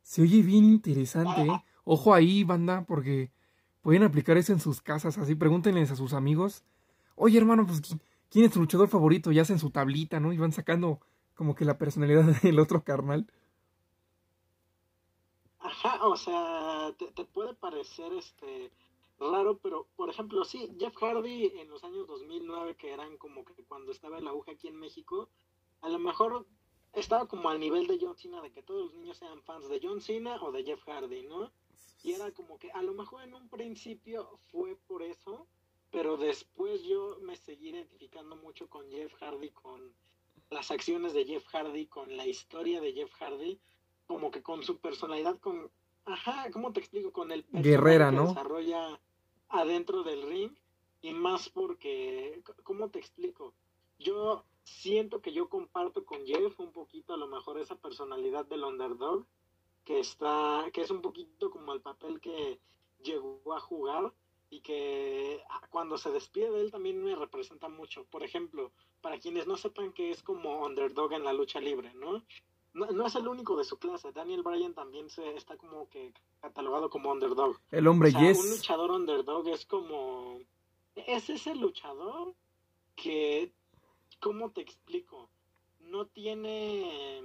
Se oye bien interesante, ¿eh? Ojo ahí, banda, porque pueden aplicar eso en sus casas, así pregúntenles a sus amigos. Oye, hermano, pues, ¿qui- ¿quién es tu luchador favorito? Y hacen su tablita, ¿no? Y van sacando como que la personalidad del otro carnal. Ajá, o sea, te, te puede parecer este raro, pero por ejemplo, sí, Jeff Hardy en los años dos mil nueve, que eran como que cuando estaba el auge aquí en México, a lo mejor estaba como al nivel de John Cena, de que todos los niños sean fans de John Cena o de Jeff Hardy, ¿no? Y era como que a lo mejor en un principio fue por eso, pero después yo me seguí identificando mucho con Jeff Hardy, con las acciones de Jeff Hardy, con la historia de Jeff Hardy, como que con su personalidad, con, ajá, ¿cómo te explico? Con el personaje Guerrera, que ¿no? desarrolla adentro del ring, y más porque, ¿cómo te explico? Yo siento que yo comparto con Jeff un poquito a lo mejor esa personalidad del underdog, que está, que es un poquito como el papel que llegó a jugar, y que cuando se despide de él también me representa mucho. Por ejemplo, para quienes no sepan que es como underdog en la lucha libre, ¿no? No, no es el único de su clase. Daniel Bryan también se está como que catalogado como underdog. El O hombre sea, un Yes. luchador underdog es como... Es ese luchador que, ¿cómo te explico? No tiene...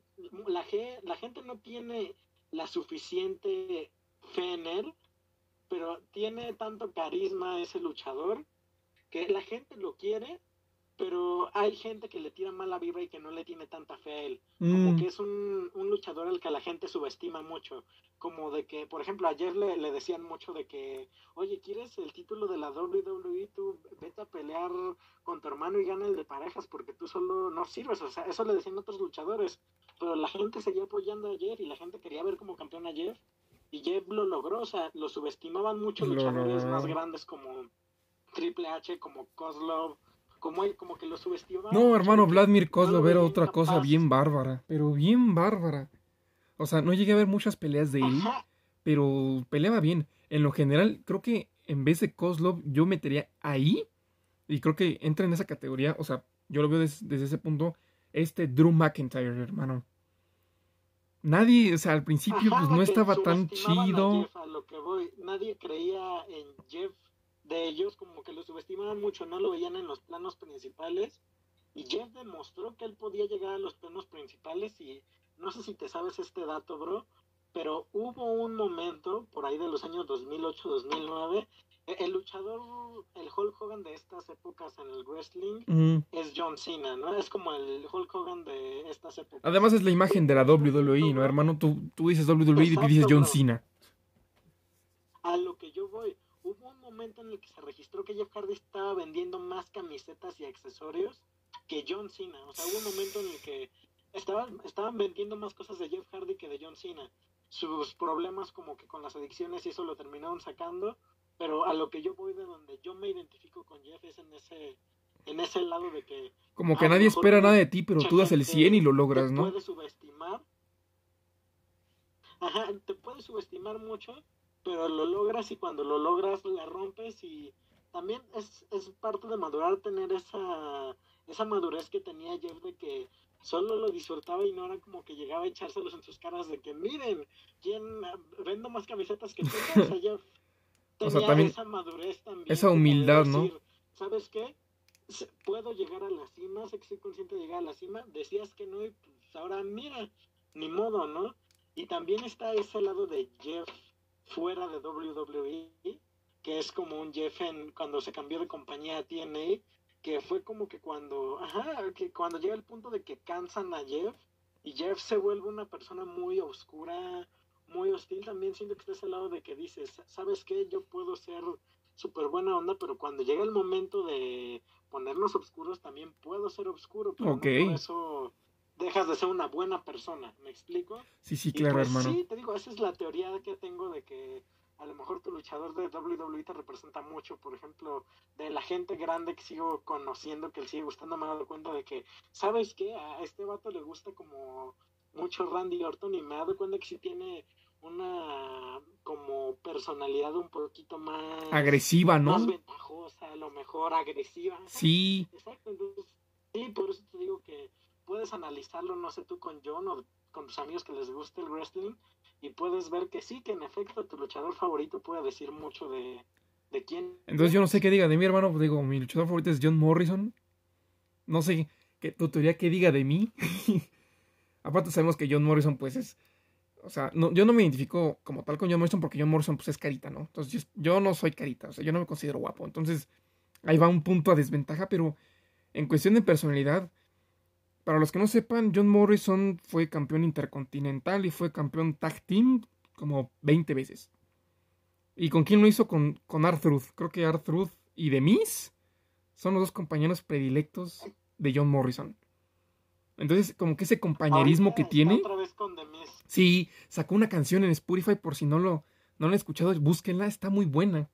La, la gente no tiene la suficiente fe en él, pero tiene tanto carisma ese luchador que la gente lo quiere, pero hay gente que le tira mala vibra y que no le tiene tanta fe a él. Como Mm, que es un, un luchador al que la gente subestima mucho. Como de que, por ejemplo, ayer le, le decían mucho de que, oye, ¿quieres el título de la W W E? Tú vete a pelear con tu hermano y gana el de parejas porque tú solo no sirves. O sea, eso le decían otros luchadores. Pero la gente seguía apoyando a Jeff y la gente quería ver como campeón a Jeff. Y Jeff lo logró, o sea, lo subestimaban mucho lo luchadores más logró. grandes como Triple H, como Kozlov, como, como que lo subestimaban No, mucho hermano, de que Vladimir no lo Kozlov era veían otra cosa bien capaz. bárbara, pero bien bárbara. O sea, no llegué a ver muchas peleas de él, Ajá, pero peleaba bien. En lo general, creo que en vez de Kozlov, yo metería ahí, y creo que entra en esa categoría, o sea, yo lo veo des- desde ese punto, este Drew McIntyre, hermano. Nadie, o sea, al principio pues no ajá, que estaba tan subestimaban a chido. Jeff, a lo que voy. Nadie creía en Jeff de ellos, como que lo subestimaban mucho, no lo veían en los planos principales. Y Jeff demostró que él podía llegar a los planos principales. Y no sé si te sabes este dato, bro, pero hubo un momento por ahí de los años dos mil ocho dos mil nueve, el luchador, el Hulk Hogan de estas épocas en el wrestling Mm. es John Cena, ¿no? Es como el Hulk Hogan de estas épocas. Además es la imagen de Hubo la un momento, W W E, ¿no, bro. hermano? Tú, tú dices W W E y dices Exacto, John bro. Cena. A lo que yo voy, hubo un momento en el que se registró que Jeff Hardy estaba vendiendo más camisetas y accesorios que John Cena. O sea, hubo un momento en el que estaban, estaban vendiendo más cosas de Jeff Hardy que de John Cena. Sus problemas como que con las adicciones y eso lo terminaron sacando, pero a lo que yo voy, de donde yo me identifico con Jeff, es en ese, en ese lado de que Como que a lo nadie mejor espera nada de ti, pero mucha tú das el cien y gente lo te logras, ¿no? puede subestimar. Ajá, te puedes subestimar mucho, pero lo logras, y cuando lo logras la rompes. Y también es, es parte de madurar, tener esa, esa madurez que tenía Jeff, de que solo lo disfrutaba y no era como que llegaba a echárselos en sus caras de que miren, ¿quién vendo más camisetas que tú? No, o sea, Jeff O sea, tenía también esa madurez también esa como de humildad, ¿no? decir, ¿sabes qué? Puedo llegar a la cima, sé que soy consciente de llegar a la cima, decías que no y pues ahora mira, ni modo, ¿no? Y también está ese lado de Jeff fuera de W W E, que es como un Jeff en, cuando se cambió de compañía a T N A, que fue como que cuando, ajá, que cuando llega el punto de que cansan a Jeff y Jeff se vuelve una persona muy oscura, muy hostil. También siento que está ese lado de que dices, ¿sabes qué? Yo puedo ser súper buena onda, pero cuando llega el momento de ponernos oscuros, también puedo ser oscuro, pero Ok. no por eso dejas de ser una buena persona, ¿me explico? Sí, sí, Y claro, pues hermano. sí, te digo, esa es la teoría que tengo, de que a lo mejor tu luchador de W W E te representa mucho. Por ejemplo, de la gente grande que sigo conociendo, que le sigue gustando, me he dado cuenta de que, ¿sabes qué? A este vato le gusta como mucho Randy Orton, y me he dado cuenta que sí tiene una como personalidad un poquito más, Agresiva, más ¿no? ventajosa, a lo mejor agresiva. Ajá, Sí. exacto, entonces, sí, por eso te digo que puedes analizarlo, no sé tú, con John o con tus amigos que les guste el wrestling, y puedes ver que sí, que en efecto tu luchador favorito puede decir mucho de, de quién Entonces yo no sé es. qué diga de mi hermano, pues digo, mi luchador favorito es John Morrison. No sé qué tu teoría qué diga de mí. Aparte sabemos que John Morrison pues es, o sea, no, yo no me identifico como tal con John Morrison porque John Morrison pues es carita, ¿no? Entonces yo, yo no soy carita, o sea, yo no me considero guapo. Entonces ahí va un punto a desventaja, pero en cuestión de personalidad, para los que no sepan, John Morrison fue campeón intercontinental y fue campeón tag team como veinte veces. ¿Y con quién lo hizo? Con, con R-Truth. Creo que R-Truth y The Miz son los dos compañeros predilectos de John Morrison. Entonces, como que ese compañerismo Ahorita que está tiene. otra vez con The Miz. Sí, sacó una canción en Spotify, por si no lo, no la han escuchado, búsquenla, está muy buena.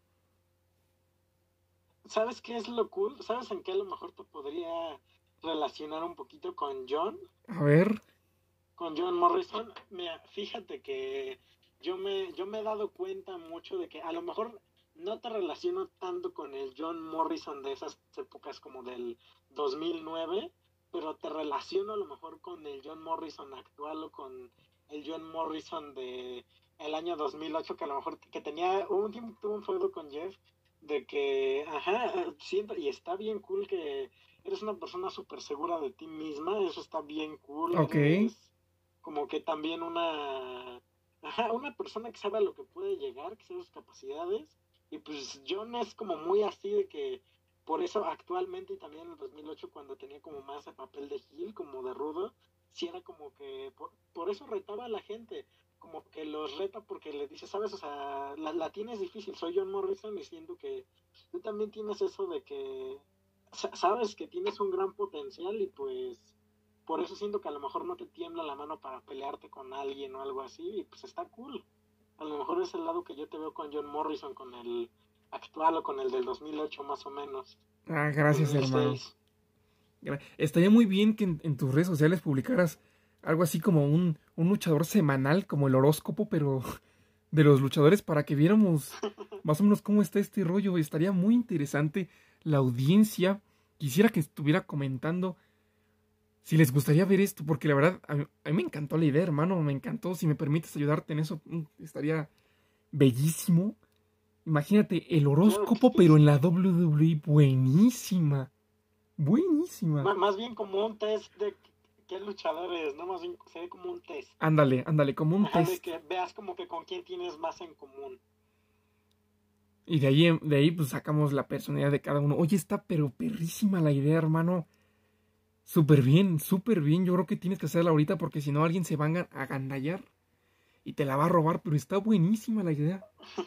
¿Sabes qué es lo cool? ¿Sabes en qué a lo mejor te podría relacionar un poquito con John? A ver. Con John Morrison. Mira, fíjate que yo me, yo me he dado cuenta mucho de que a lo mejor no te relaciono tanto con el John Morrison de esas épocas como del dos mil nueve, pero te relaciono a lo mejor con el John Morrison actual o con el John Morrison de el año dos mil ocho, que a lo mejor que tenía un tiempo tuvo un feudo con Jeff de que, ajá, siento, y está bien cool que eres una persona súper segura de ti misma, eso está bien cool, Ok. eres como que también una, ajá, una persona que sabe a lo que puede llegar, que sabe sus capacidades, y pues John es como muy así de que, por eso actualmente y también en el dos mil ocho cuando tenía como más el papel de heel, como de rudo, sí era como que, por, por eso retaba a la gente, como que los reta porque le dice, sabes, o sea, la, la tienes difícil, soy John Morrison y siento que tú también tienes eso de que sabes que tienes un gran potencial y pues por eso siento que a lo mejor no te tiembla la mano para pelearte con alguien o algo así y pues está cool. A lo mejor es el lado que yo te veo con John Morrison, con el actual o con el del dos mil ocho más o menos, Ah, gracias, hermano. dos mil seis. Estaría muy bien que en, en tus redes sociales publicaras algo así como un, un luchador semanal, como el horóscopo, pero de los luchadores para que viéramos más o menos cómo está este rollo. Estaría muy interesante. La audiencia quisiera que estuviera comentando si les gustaría ver esto, porque la verdad a mí, a mí me encantó la idea, hermano, me encantó. Si me permites ayudarte en eso, estaría bellísimo. Imagínate el Claro que horóscopo, sí, pero en sí. la doble u doble u e, buenísima. Buenísima. M- más bien como un test de qué luchadores, ¿no? Más bien se ve como un test. Ándale, ándale, como un Ajá, de test. que veas como que con quién tienes más en común. Y de ahí, de ahí pues sacamos la personalidad de cada uno. Oye, está pero perrísima la idea, hermano. Súper bien, súper bien. Yo creo que tienes que hacerla ahorita porque si no alguien se va a agandallar y te la va a robar. Pero está buenísima la idea.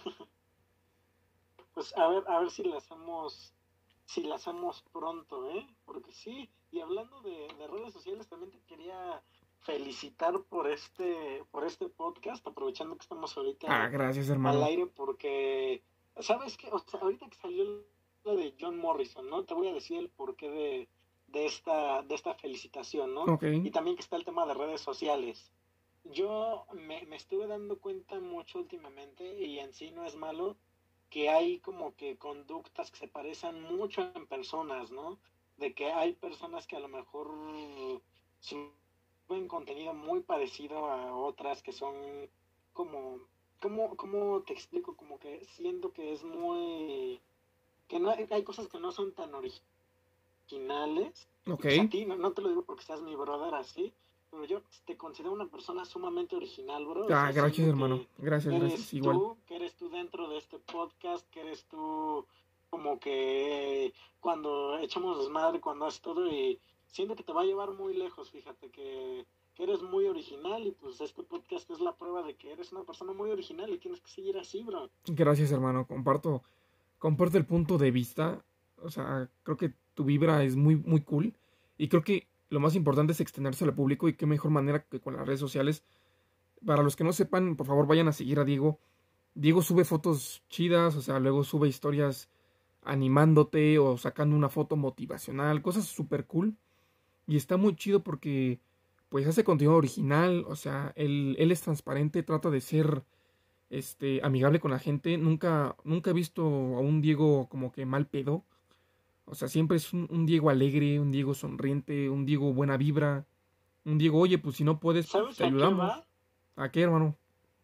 Pues a ver, a ver si la hacemos, si la hacemos pronto, ¿eh? Porque sí, y hablando de, de redes sociales, también te quería felicitar por este, por este podcast, aprovechando que estamos Ah, ahorita gracias, al hermano. aire, porque, ¿sabes qué? O sea, ahorita que salió lo de John Morrison, ¿no? Te voy a decir el porqué de, de esta, de esta felicitación, ¿no? Ok, Y también que está el tema de redes sociales. Yo me, me estuve dando cuenta mucho últimamente, y en sí no es malo, que hay como que conductas que se parecen mucho en personas, ¿no? De que hay personas que a lo mejor suben contenido muy parecido a otras que son como, ¿cómo, cómo te explico? Como que siento que es muy, que no hay, hay cosas que no son tan originales, y ok. pues a ti, no, no te lo digo porque seas mi brother así, pero yo te considero una persona sumamente original, bro. O Ah, sea, gracias, siento hermano. que Gracias, gracias. eres Igual. tú, que eres tú dentro de este podcast, que eres tú como que cuando echamos desmadre, cuando haces todo y siento que te va a llevar muy lejos, fíjate que, que eres muy original y pues este podcast es la prueba de que eres una persona muy original y tienes que seguir así, bro. Gracias, hermano. Comparto, comparto el punto de vista. O sea, creo que tu vibra es muy, muy cool. Y creo que lo más importante es extenderse al público y qué mejor manera que con las redes sociales. Para los que no sepan, por favor vayan a seguir a Diego. Diego sube fotos chidas, o sea, luego sube historias animándote o sacando una foto motivacional, cosas súper cool. Y está muy chido porque pues hace contenido original, o sea, él, él es transparente, trata de ser este amigable con la gente. Nunca, nunca he visto a un Diego como que mal pedo. O sea, siempre es un, un Diego alegre, un Diego sonriente, un Diego buena vibra, un Diego, oye, pues si no puedes, pues ¿Sabes te a qué va? ayudamos. ¿A qué, hermano?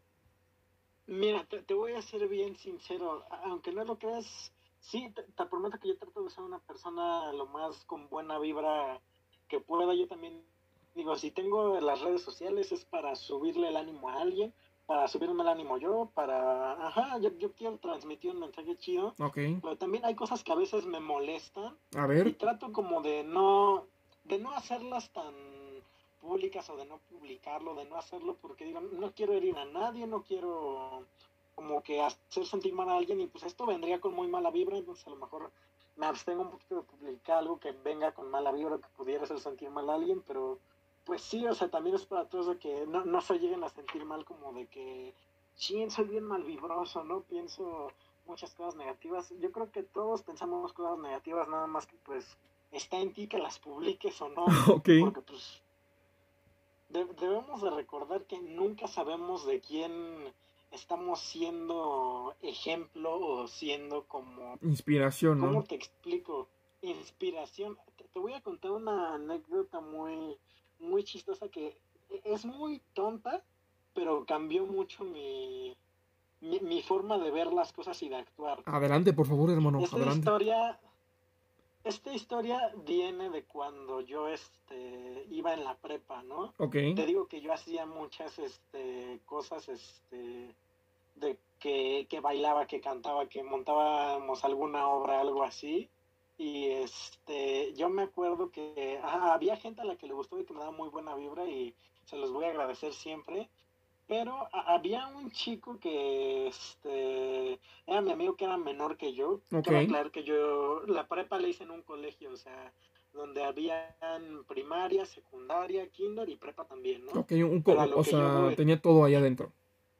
Mira, te, te voy a ser bien sincero, a- aunque no lo creas, sí, te, te prometo que yo trato de ser una persona lo más con buena vibra que pueda. Yo también digo, si tengo las redes sociales es para subirle el ánimo a alguien, para subirme el ánimo yo, para, ajá, yo, yo quiero transmitir un mensaje chido, Ok. pero también hay cosas que a veces me molestan A y ver. trato como de no, de no hacerlas tan públicas o de no publicarlo, de no hacerlo porque digo, no quiero herir a nadie, no quiero como que hacer sentir mal a alguien y pues esto vendría con muy mala vibra, entonces a lo mejor me abstengo un poquito de publicar algo que venga con mala vibra, que pudiera hacer sentir mal a alguien, pero pues sí, o sea, también es para todos de que no, no se lleguen a sentir mal como de que, sí, soy bien malvibroso, ¿no? Pienso muchas cosas negativas. Yo creo que todos pensamos cosas negativas, nada más que pues está en ti que las publiques o no, Ok. porque pues de- debemos de recordar que nunca sabemos de quién estamos siendo ejemplo o siendo como, Inspiración, ¿cómo ¿no? te explico? Inspiración. Te, te voy a contar una anécdota muy, muy chistosa que es muy tonta, pero cambió mucho mi, mi, mi forma de ver las cosas y de actuar. Adelante, por favor, hermano. Esta Adelante. historia Esta historia viene de cuando yo este, iba en la prepa, ¿no? Ok. Te digo que yo hacía muchas este, cosas este, de que, que bailaba, que cantaba, que montábamos alguna obra, algo así. Y este, yo me acuerdo que ah, había gente a la que le gustó y que me daba muy buena vibra y se los voy a agradecer siempre. Pero a- había un chico que este, era mi amigo que era menor que yo. Ok. Cabe aclarar que yo la prepa la hice en un colegio, o sea, donde habían primaria, secundaria, kinder y prepa también, ¿no? Ok, un Pero a co- lo o que yo sea, voy. tenía todo ahí adentro.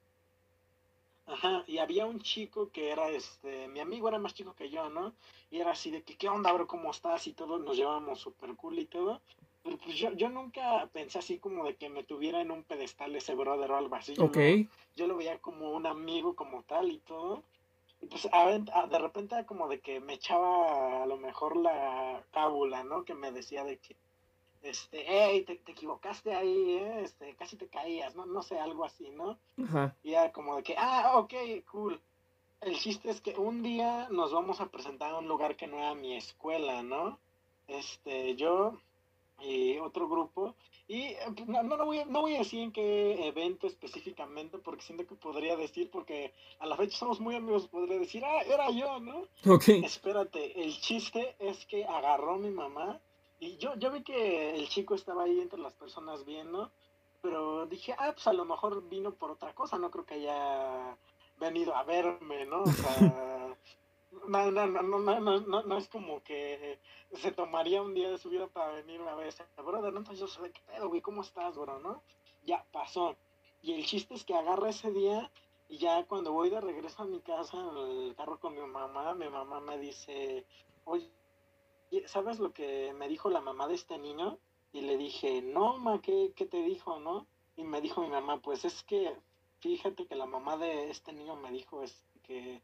Ajá, y había un chico que era este, mi amigo era más chico que yo, ¿no? Y era así de que, ¿qué onda, bro? ¿Cómo estás? Y todo, nos llevábamos súper cool y todo. Pero pues yo, yo nunca pensé así como de que me tuviera en un pedestal ese brother o algo así. Yo Ok. lo, yo lo veía como un amigo como tal y todo. Y pues a ver, a- de repente era como de que me echaba a lo mejor la cábula, ¿no? Que me decía de que, este, hey, te, te equivocaste ahí, ¿eh? Este, casi te caías, ¿no? No sé, algo así, ¿no? Ajá. Y era como de que, ah, ok, cool. El chiste es que un día nos vamos a presentar a un lugar que no era mi escuela, ¿no? Este, yo y otro grupo. Y eh, pues, no, no, no voy a, no voy a decir en qué evento específicamente, porque siento que podría decir, porque a la fecha somos muy amigos, podría decir, ah, era yo, ¿no? Ok. Espérate, el chiste es que agarró mi mamá y yo, yo vi que el chico estaba ahí entre las personas viendo, pero dije, ah, pues a lo mejor vino por otra cosa, no creo que haya venido a verme, ¿no? O sea, no, no, no, no, no, no, no, no es como que se tomaría un día de su vida para venirme a ver ese brother, ¿no? Entonces yo sé, ¿qué pedo, güey? ¿Cómo estás, bro, no? Ya pasó. Y el chiste es que agarra ese día y ya cuando voy de regreso a mi casa en el carro con mi mamá, mi mamá me dice, oye, ¿sabes lo que me dijo la mamá de este niño? Y le dije, no, ma, ¿qué, qué te dijo, no? Y me dijo mi mamá, pues es que fíjate que la mamá de este niño me dijo es que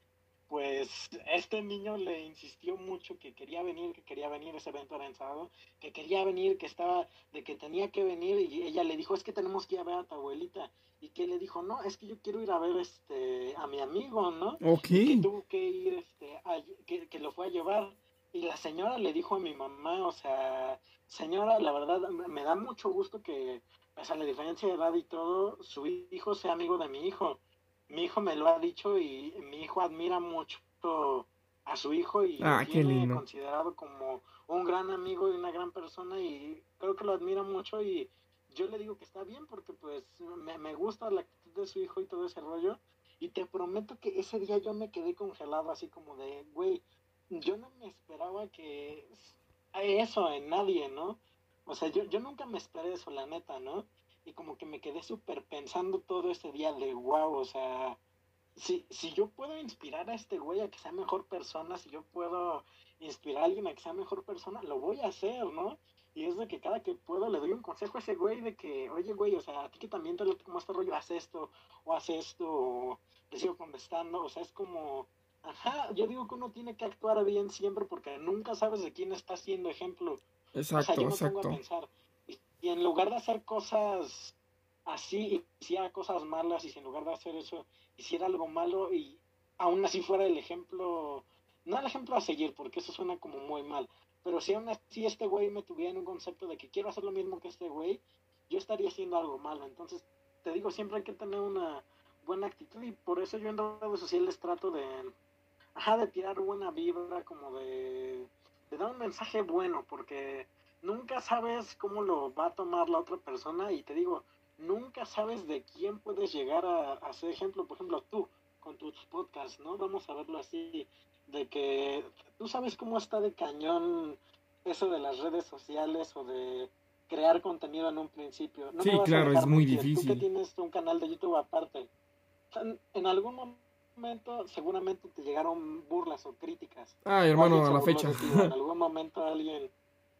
pues este niño le insistió mucho que quería venir, que quería venir, ese evento era en sábado, que quería venir, que estaba, de que tenía que venir, y ella le dijo, es que tenemos que ir a ver a tu abuelita, y que le dijo, no, es que yo quiero ir a ver este a mi amigo, ¿no? Ok. Y que tuvo que ir, este, a- que, que lo fue a llevar, y la señora le dijo a mi mamá, o sea, señora, la verdad, me me da mucho gusto que, pese a la diferencia de edad y todo, su hijo sea amigo de mi hijo. Mi hijo me lo ha dicho y mi hijo admira mucho a su hijo y lo Ah, qué tiene lindo. considerado como un gran amigo y una gran persona y creo que lo admira mucho y yo le digo que está bien porque pues me, me gusta la actitud de su hijo y todo ese rollo y te prometo que ese día yo me quedé congelado así como de, güey, yo no me esperaba que eso en nadie, ¿no? O sea, yo, yo nunca me esperé eso, la neta, ¿no? Y como que me quedé súper pensando todo ese día de wow, o sea, si, si yo puedo inspirar a este güey a que sea mejor persona, si yo puedo inspirar a alguien a que sea mejor persona, lo voy a hacer, ¿no? Y es de que cada que puedo le doy un consejo a ese güey de que, oye, güey, o sea, a ti que también te lo como este rollo, haz esto, o haz esto, o te sigo contestando, o sea, es como, Ajá, yo digo que uno tiene que actuar bien siempre porque nunca sabes de quién está siendo ejemplo. O sea, Exacto, yo me pongo a exacto. pensar, y, y en lugar de hacer cosas así, hiciera cosas malas, y si en lugar de hacer eso, hiciera algo malo y aún así fuera el ejemplo, no el ejemplo a seguir, porque eso suena como muy mal, pero si aún así este güey me tuviera en un concepto de que quiero hacer lo mismo que este güey, yo estaría haciendo algo malo. Entonces, te digo, siempre hay que tener una buena actitud y por eso yo en redes sociales trato de ajá, de tirar buena vibra, como de, de dar un mensaje bueno, porque nunca sabes cómo lo va a tomar la otra persona y te digo, nunca sabes de quién puedes llegar a, a ser ejemplo, por ejemplo, tú con tus podcasts, ¿no? Vamos a verlo así, de que tú sabes cómo está de cañón eso de las redes sociales o de crear contenido en un principio. No me Sí, vas a claro, es dejar muy mentir, tú que difícil. tienes un canal de YouTube aparte, en, en algún momento seguramente te llegaron burlas o críticas, Ay, o alguien hermano, a se la burló fecha. de ti, o en algún momento alguien...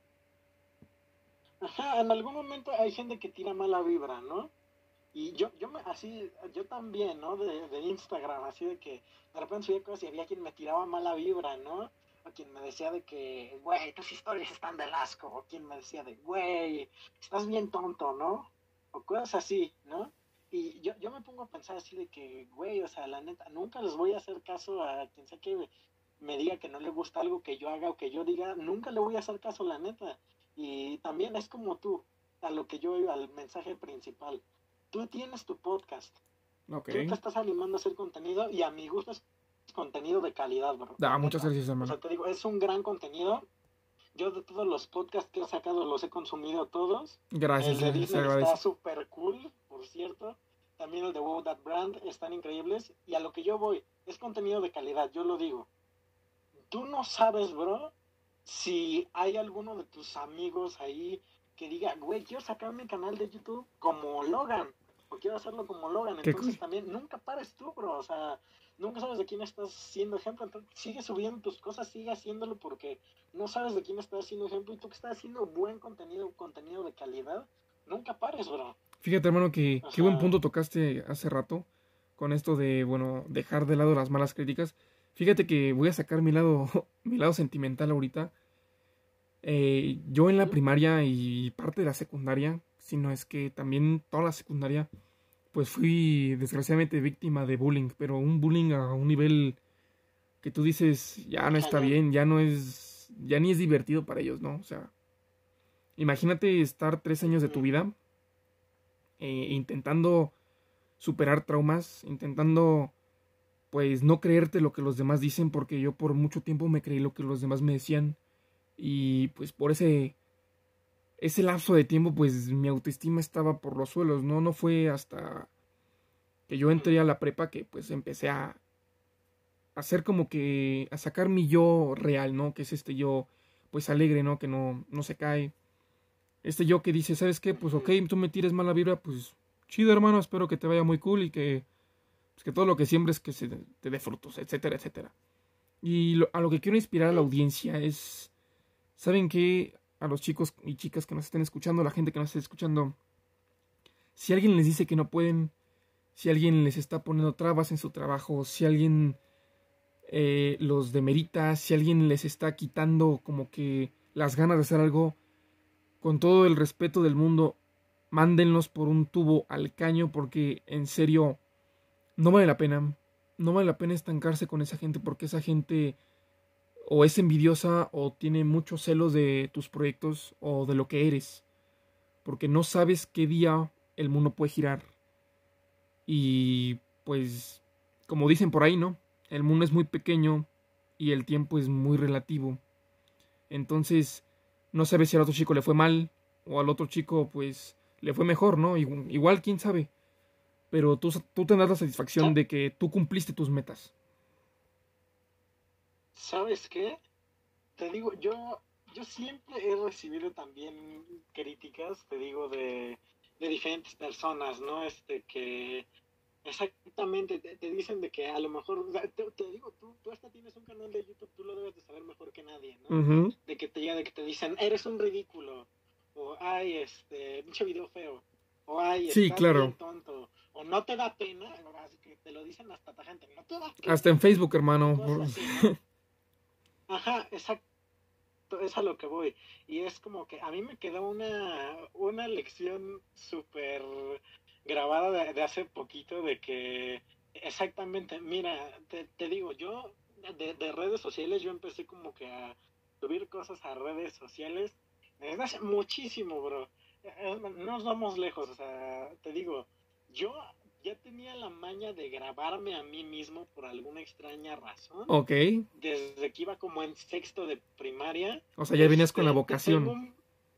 Ajá, en algún momento hay gente que tira mala vibra, ¿no? Y yo, yo me, así, yo también, ¿no? De, de Instagram, así de que de repente subía cosas y había quien me tiraba mala vibra, ¿no? O quien me decía de que, güey, tus historias están del asco, o quien me decía de, güey, estás bien tonto, ¿no? O cosas así, ¿no? Y yo, yo me pongo a pensar así de que, güey, o sea, la neta, nunca les voy a hacer caso a quien sea que me diga que no le gusta algo que yo haga o que yo diga, nunca le voy a hacer caso, la neta. Y también es como tú, a lo que yo iba, al mensaje principal. Tú tienes tu podcast, Ok. tú te estás animando a hacer contenido y a mi gusto es contenido de calidad, bro, la Ah, muchas neta. gracias, O hermano. sea, te digo, es un gran contenido. Yo de todos los podcasts que he sacado los he consumido todos. Gracias, El de se, se Disney está agradece. súper cool, por cierto. También el de Wow That Brand están increíbles. Y a lo que yo voy, es contenido de calidad, yo lo digo. Tú no sabes, bro, si hay alguno de tus amigos ahí que diga, güey, quiero sacar mi canal de YouTube como Logan, o quiero hacerlo como Logan. Qué Entonces cool. también nunca pares tú, bro. O sea, nunca sabes de quién estás siendo ejemplo. Entonces sigue subiendo tus cosas, sigue haciéndolo porque no sabes de quién estás siendo ejemplo. Y tú que estás haciendo buen contenido, contenido de calidad, nunca pares, bro. Fíjate, hermano, que O qué buen sea, punto tocaste hace rato con esto de, bueno, dejar de lado las malas críticas. Fíjate que voy a sacar mi lado, mi lado sentimental ahorita. Eh, yo en la ujú, primaria y parte de la secundaria, si no es que también toda la secundaria, pues fui desgraciadamente víctima de bullying, pero un bullying a un nivel que tú dices, ya no está cañón. bien, ya no es, ya ni es divertido para ellos, ¿no? O sea, imagínate estar tres años de tu Ujú, vida eh, intentando superar traumas, intentando pues no creerte lo que los demás dicen, porque yo por mucho tiempo me creí lo que los demás me decían y pues por ese ese lapso de tiempo pues mi autoestima estaba por los suelos, no no fue hasta que yo ujú, entré a la prepa que pues empecé a hacer como que a sacar mi yo real, ¿no? Que es este yo pues alegre, ¿no? Que no no se cae. Este yo que dice, ¿sabes qué? Pues ok, ujú. tú me tires mala vibra, pues chido, hermano, espero que te vaya muy cool y que pues, que todo lo que siembres que se te dé frutos, etcétera, etcétera. Y lo, a lo que quiero inspirar a la Sí, audiencia es, ¿saben qué? A los chicos y chicas que nos estén escuchando, la gente que nos esté escuchando, si alguien les dice que no pueden, si alguien les está poniendo trabas en su trabajo, si alguien eh, los demerita, si alguien les está quitando como que las ganas de hacer algo, con todo el respeto del mundo, mándenlos por un tubo al caño porque en serio no vale la pena. No vale la pena estancarse con esa gente porque esa gente o es envidiosa o tiene muchos celos de tus proyectos o de lo que eres. Porque no sabes qué día el mundo puede girar. Y pues, como dicen por ahí, ¿no? El mundo es muy pequeño y el tiempo es muy relativo. Entonces, no sabes si al otro chico le fue mal o al otro chico pues le fue mejor, ¿no? Igual, quién sabe. Pero tú, tú tendrás la satisfacción Sa- de que tú cumpliste tus metas. ¿sabes qué? Te digo, yo, yo siempre he recibido también críticas, te digo, de, de diferentes personas, ¿no? Este, que exactamente te, te dicen de que a lo mejor, o sea, te, te digo, tú, tú hasta tienes un canal de YouTube, tú lo debes de saber mejor que nadie, ¿no? Ujú. De que te llega, de que te dicen, eres un ridículo, o ay, este, pinche video feo, o ay, Sí, estás bien claro. tonto, o no te da pena, ahora sí que te lo dicen hasta gente no te da. Hasta en Facebook, hermano. Así, ¿no? Ajá, exacto. Es a lo que voy. Y es como que a mí me quedó una, una lección súper grabada de, de hace poquito de que exactamente, mira, te, te digo, yo de, de redes sociales yo empecé como que a subir cosas a redes sociales desde hace muchísimo, bro. No nos vamos lejos, o sea, te digo, yo ya tenía la maña de grabarme a mí mismo por alguna extraña razón. Ok. Desde que iba como en sexto de primaria. O sea, ya venías este, con la vocación. Un...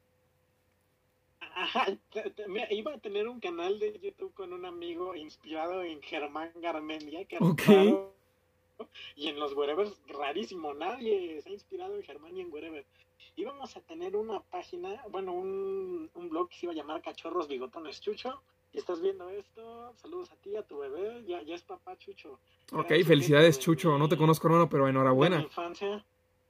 Ajá, te, te, iba a tener un canal de YouTube con un amigo inspirado en Germán Garmendia, que Ok. raro, y en los Wherevers, rarísimo, nadie se ha inspirado en Germán y en Wherever. Íbamos a tener una página, bueno, un, un blog que se iba a llamar Cachorros Bigotones Chucho. Si estás viendo esto, saludos a ti, a tu bebé, ya, ya es papá Chucho. Ok, felicidades Chucho, mi, no te conozco hermano, pero enhorabuena. De mi infancia.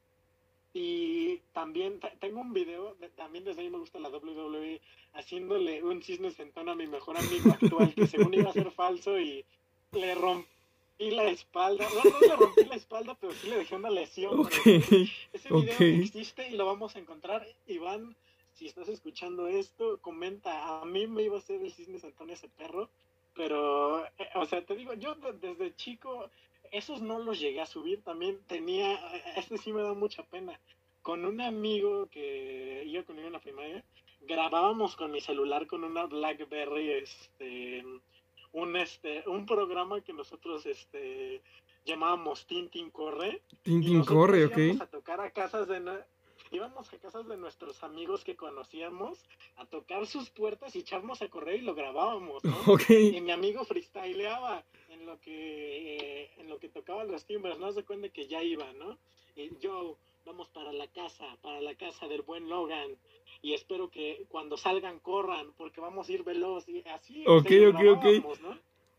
Y también t- tengo un video, de, también desde ahí me gusta la doble u doble u E, haciéndole un cisne sentón a mi mejor amigo actual, que según iba a ser falso y le rompí la espalda. No, no le rompí la espalda, pero sí le dejé una lesión. Okay, ese video okay. existe y lo vamos a encontrar. Iván, si estás escuchando esto, comenta. A mí me iba a hacer el cisne sentón ese perro, pero, eh, o sea, te digo, yo de, desde chico... Esos no los llegué a subir, también tenía, este sí me da mucha pena, con un amigo que iba conmigo en la primaria, grabábamos con mi celular con una BlackBerry, este, un, este, un programa que nosotros, este, llamábamos Tintin Corre. Tintin Corre, ok. Íbamos a tocar a casas de, íbamos a casas de nuestros amigos que conocíamos, a tocar sus puertas y echarnos a correr y lo grabábamos, ¿no? Okay. Y mi amigo freestyleaba en lo que eh, en lo que tocaba los timbres, no se cuenta que ya iba, ¿no? Y yo, vamos para la casa, para la casa del buen Logan, y espero que cuando salgan corran, porque vamos a ir veloz, y así, ok, o sea, ok, ok. ¿no?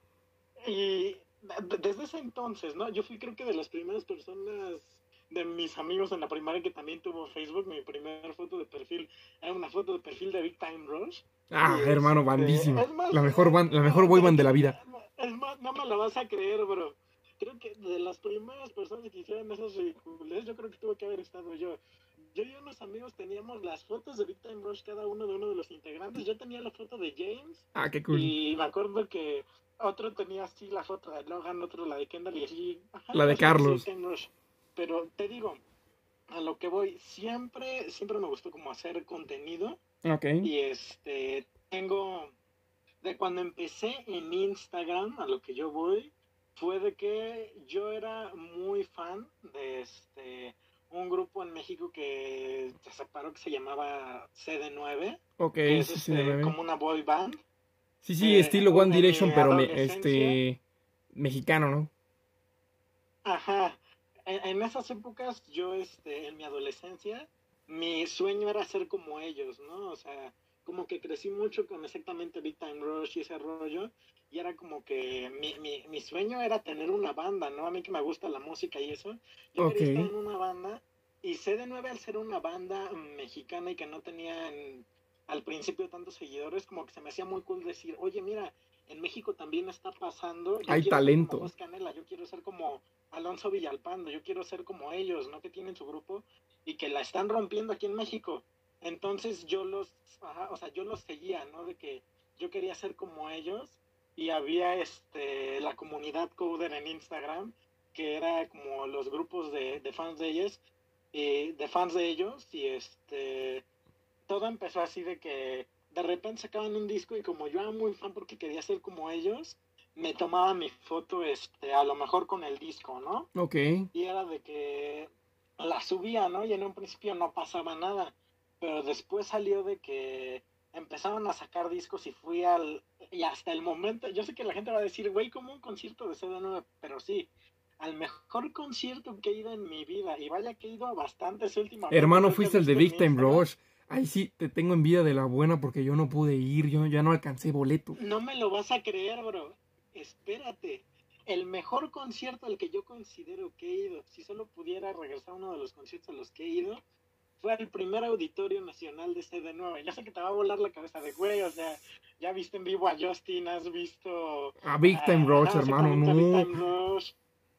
Y desde ese entonces, ¿no? Yo fui creo que de las primeras personas de mis amigos en la primaria que también tuvo Facebook. Mi primera foto de perfil era una foto de perfil de Big Time Rush. Ah, y hermano, este, bandísimo. Más, la mejor band, la mejor boy band de la vida. Es más, no me lo vas a creer, bro. Creo que de las primeras personas que hicieron esas ridiculeces, yo creo que tuve que haber estado yo. Yo y unos amigos teníamos las fotos de Big Time Rush, cada uno de uno de los integrantes. Yo tenía la foto de James. Ah, qué cool. Y me acuerdo que otro tenía así la foto de Logan, otro la de Kendall y así. Ajá, la de Carlos. Pero te digo, a lo que voy, siempre, siempre me gustó como hacer contenido. Ok. Y este, tengo, de cuando empecé en Instagram, a lo que yo voy, fue de que yo era muy fan de este, un grupo en México que se separó que se llamaba C D nueve. Ok, que es sí, este, C D nueve. como una boy band. Sí, sí, eh, estilo One Direction, pero me, este mexicano, ¿no? Ajá. En, en esas épocas, yo, este, en mi adolescencia, mi sueño era ser como ellos, ¿no? O sea, como que crecí mucho con exactamente Big Time Rush y ese rollo, y era como que mi, mi, mi sueño era tener una banda, ¿no? A mí que me gusta la música y eso, yo okay. quería estar en una banda, y C D nueve al ser una banda mexicana y que no tenían al principio tantos seguidores, como que se me hacía muy cool decir, oye, mira, en México también está pasando. Yo hay talento. Ser como Canela, yo quiero ser como Alonso Villalpando, yo quiero ser como ellos, ¿no? Que tienen su grupo y que la están rompiendo aquí en México. Entonces yo los, ajá, o sea, yo los seguía, ¿no? De que yo quería ser como ellos y había este la comunidad Coder en Instagram, que era como los grupos de, de fans de ellos, y de fans de ellos, y este todo empezó así de que de repente sacaban un disco y como yo era muy fan porque quería ser como ellos, me tomaba mi foto, este, a lo mejor con el disco, ¿no? Ok. Y era de que la subía, ¿no? Y en un principio no pasaba nada, pero después salió de que empezaban a sacar discos y fui al... Y hasta el momento, yo sé que la gente va a decir, güey, como un concierto de C D nueve, pero sí, al mejor concierto que he ido en mi vida, y vaya que he ido a bastantes últimamente. Hermano, fuiste el de Big Time Rush. Ahí sí, te tengo envidia de la buena porque yo no pude ir, yo ya no alcancé boleto. No me lo vas a creer, bro. Espérate. El mejor concierto al que yo considero que he ido, si solo pudiera regresar a uno de los conciertos a los que he ido, fue al primer Auditorio Nacional de C D nueve. Ya sé que te va a volar la cabeza de güey, o sea, ya viste en vivo a Justin, has visto a Big Time a, Rush, a, hermano, exactamente a Big no. Time Rush.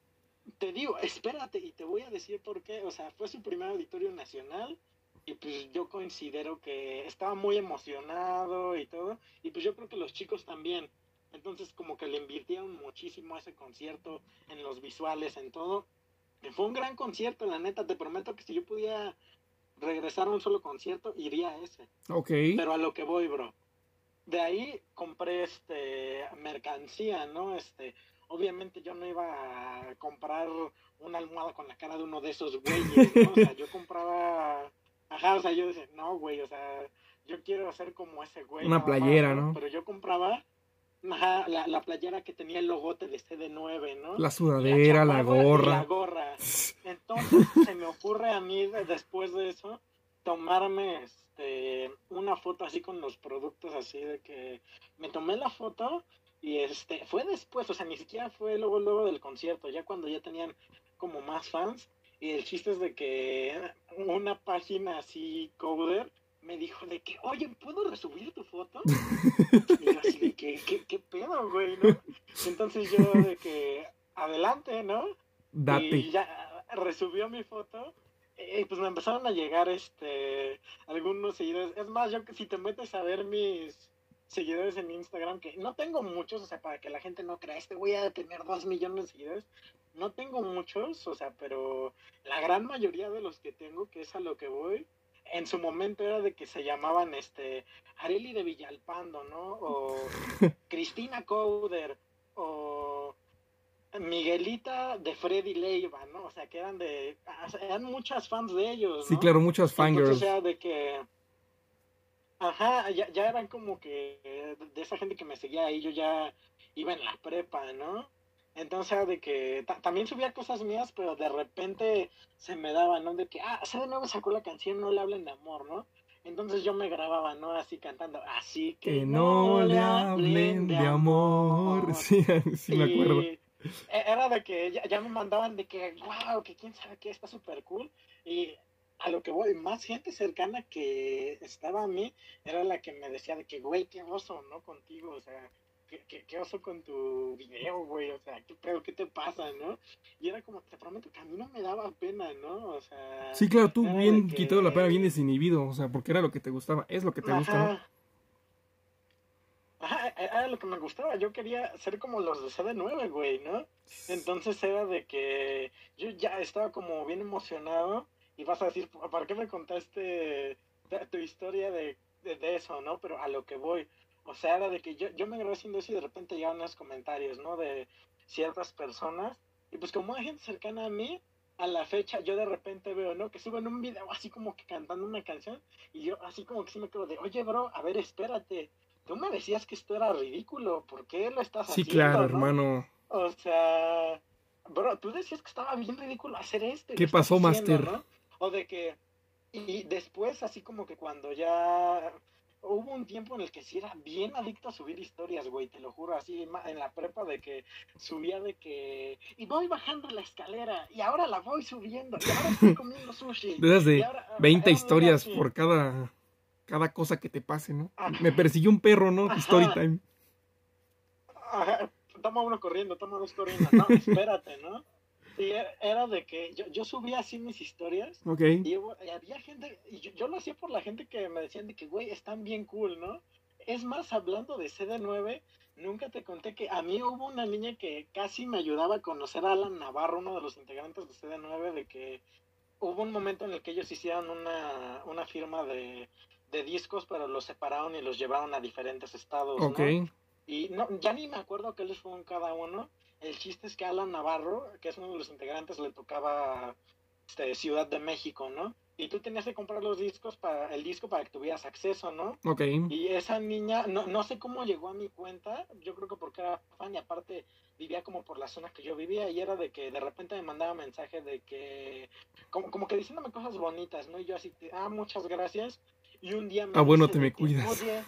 Te digo, espérate, y te voy a decir por qué. O sea, fue su primer Auditorio Nacional, y pues yo considero que estaba muy emocionado y todo, y pues yo creo que los chicos también. Entonces como que le invirtieron muchísimo a ese concierto, en los visuales, en todo. Y fue un gran concierto, la neta, te prometo que si yo pudiera regresar a un solo concierto, iría a ese. Ok. Pero a lo que voy, bro. De ahí compré este mercancía, ¿no? Este, obviamente yo no iba a comprar una almohada con la cara de uno de esos güeyes, ¿no? O sea, yo compraba, ajá, o sea, yo decía, no, güey, o sea, yo quiero ser como ese güey. Una nada playera, más, ¿no? ¿no? Pero yo compraba, ajá, la, la playera que tenía el logote de C D nueve, ¿no? La Y la sudadera, la chamarra y la gorra. gorra. Entonces se me ocurre a mí de- después de eso tomarme este una foto así con los productos, así de que me tomé la foto, y este fue después, o sea, ni siquiera fue luego luego del concierto, ya cuando ya tenían como más fans. Y el chiste es de que una página así, Coder, me dijo de que, oye, ¿puedo resubir tu foto? Y yo así de que, ¿qué, qué pedo, güey, no? Entonces yo de que, adelante, ¿no? Date. Y ya resubió mi foto, y pues me empezaron a llegar este algunos seguidores. Es más, yo si te metes a ver mis seguidores en Instagram, que no tengo muchos, o sea, para que la gente no crea, este voy a tener dos millones de seguidores. No tengo muchos, o sea, pero la gran mayoría de los que tengo, que es a lo que voy, en su momento era de que se llamaban este Areli de Villalpando, ¿no? O Cristina Coder, o Miguelita de Freddy Leiva, ¿no? O sea, que eran de... o sea, eran muchas fans de ellos, Sí, ¿no? claro, muchos Entonces fangirls. era de que... Ajá, ya, ya eran como que... De esa gente que me seguía ahí, yo ya iba en la prepa, ¿no? Entonces era de que... ta- también subía cosas mías, pero de repente se me daba, ¿no? De que, ah, se de nuevo sacó la canción No le hablen de amor, ¿no? Entonces yo me grababa, ¿no? Así cantando, así que Que no no le le hablen hablen de de amor. amor. Sí, sí me acuerdo. Y e- era de que ya, ya me mandaban de que, wow, que quién sabe qué, está súper cool. Y a lo que voy, más gente cercana que estaba a mí era la que me decía de que, güey, qué oso, ¿no? Contigo, o sea, qué, qué, qué oso con tu video, güey, o sea, qué pedo, qué te pasa, ¿no? Y era como, te prometo que a mí no me daba pena, ¿no? O sea, Sí, claro, tú era de bien quitado la pena, bien que, desinhibido. O sea, porque era lo que te gustaba. Es lo que te gusta, ¿no? ajá. Ajá, era lo que me gustaba. Yo quería ser como los de C D nueve, güey, ¿no? Entonces era de que yo ya estaba como bien emocionado, y vas a decir, ¿para qué me contaste de- tu historia de, de, de eso, no? Pero a lo que voy, o sea, era de que yo, yo me grabé haciendo eso, y de repente llegaban unos comentarios, ¿no? De ciertas personas, y pues como hay gente cercana a mí, a la fecha yo de repente veo, ¿no? Que suben un video así como que cantando una canción, y yo así como que sí me quedo de, oye, bro, a ver, espérate. Tú me decías que esto era ridículo, ¿por qué lo estás Sí, claro, haciendo, no? hermano. O sea, bro, tú decías que estaba bien ridículo hacer esto y lo ¿Qué estás pasó, haciendo, Master? ¿no? O de que, y después así como que cuando ya hubo un tiempo en el que sí era bien adicto a subir historias, güey, te lo juro, así ma- en la prepa, de que subía de que, y voy bajando la escalera, y ahora la voy subiendo, y ahora estoy comiendo sushi, De esas y de ahora, o sea, veinte era muy historias así. por cada, cada cosa que te pase, ¿no? Me Ajá, persiguió un perro, ¿no? Story ajá. time. Ajá, toma uno corriendo, toma dos corriendo. No, espérate, ¿no? Y e- era de que yo, yo subía así mis historias, Ok. y, hubo- y había gente, y yo, yo lo hacía por la gente que me decían de que, güey, están bien cool, ¿no? Es más, hablando de C D nueve, nunca te conté que a mí hubo una niña que casi me ayudaba a conocer a Alan Navarro, uno de los integrantes de C D nueve, de que hubo un momento en el que ellos hicieron una, una firma de, de discos, pero los separaron y los llevaron a diferentes estados, Ok. ¿no? Y no, ya ni me acuerdo qué les fue en cada uno. El chiste es que a Alan Navarro, que es uno de los integrantes, le tocaba este, Ciudad de México, ¿no? Y tú tenías que comprar los discos para el disco para que tuvieras acceso, ¿no? Ok. Y esa niña, no, no sé cómo llegó a mi cuenta, yo creo que porque era fan, y aparte vivía como por la zona que yo vivía, y era de que de repente me mandaba mensaje de que, como, como que diciéndome cosas bonitas, ¿no? Y yo así, ah, muchas gracias. Y un día Ah, me bueno, dice te me de que, cuidas. oye,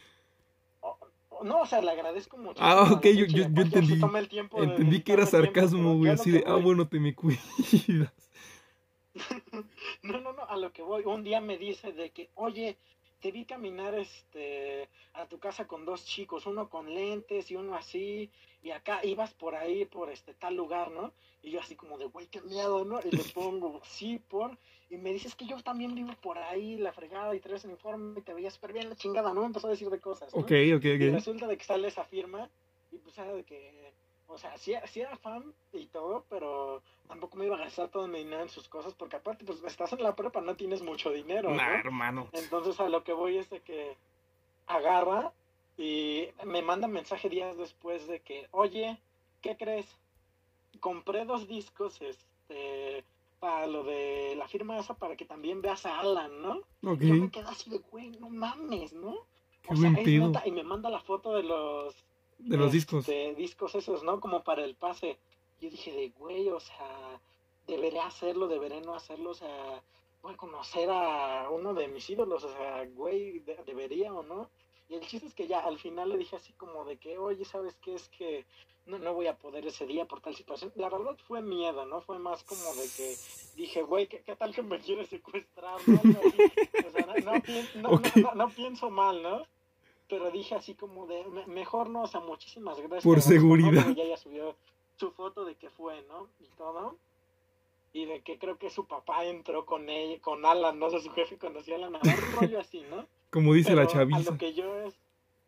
o- o- no, o sea, le agradezco Ah, muchísimo a ok, la yo, fecha, y yo, yo aparte él se entendí. toma el tiempo de Entendí que era dedicarme tiempo, sarcasmo, pero güey. yo a lo Así que de, ah, voy. bueno, te me cuidas. No, no, no, a lo que voy. Un día me dice de que, oye, te vi caminar este a tu casa con dos chicos, uno con lentes y uno así, y acá ibas por ahí, por este tal lugar, ¿no? Y yo así como de, güey, qué miedo, ¿no? Y le pongo, sí, por... Y me dices que yo también vivo por ahí, la fregada, y traes el informe, y te veía súper bien la chingada, ¿no? Empezó a decir de cosas, ¿no? Ok, ok, Y ok. resulta de que sale esa firma, y pues era de que... O sea, sí, sí era fan y todo, pero tampoco me iba a gastar todo mi dinero en sus cosas, porque aparte, pues estás en la prepa, no tienes mucho dinero, Nah, ¿no? hermano. Entonces a lo que voy es de que agarra y me manda mensaje días después de que, oye, ¿qué crees? Compré dos discos, este, para lo de la firma esa, para que también veas a Alan, ¿no? Ok, Y yo me quedé así de, güey, no mames, ¿no? qué O sea, buen es pedo. neta, y me manda la foto de los, De los discos. este, discos esos, ¿no? Como para el pase. Yo dije de, güey, o sea, deberé hacerlo, deberé no hacerlo, o sea, voy a conocer a uno de mis ídolos, o sea, güey, de- debería o no. Y el chiste es que ya al final le dije así como de que, oye, ¿sabes qué? Es que no, no voy a poder ese día por tal situación. La verdad fue miedo, ¿no? Fue más como de que dije, güey, ¿qué, qué tal que me quiere secuestrar, no? Algo así. O sea, no, no, pien- no, Ok, no, no, no pienso mal, ¿no? Pero dije así como de, me- mejor no, o sea, muchísimas gracias, te por agradezco, ¿no? Pero seguridad. ya ella subió su foto de que fue, ¿no? Y todo. Y de que creo que su papá entró con ella, con Alan, no sé, su jefe conocía a Alan Navarro, un rollo así, ¿no? Como dice la Pero a lo chaviza. que yo es,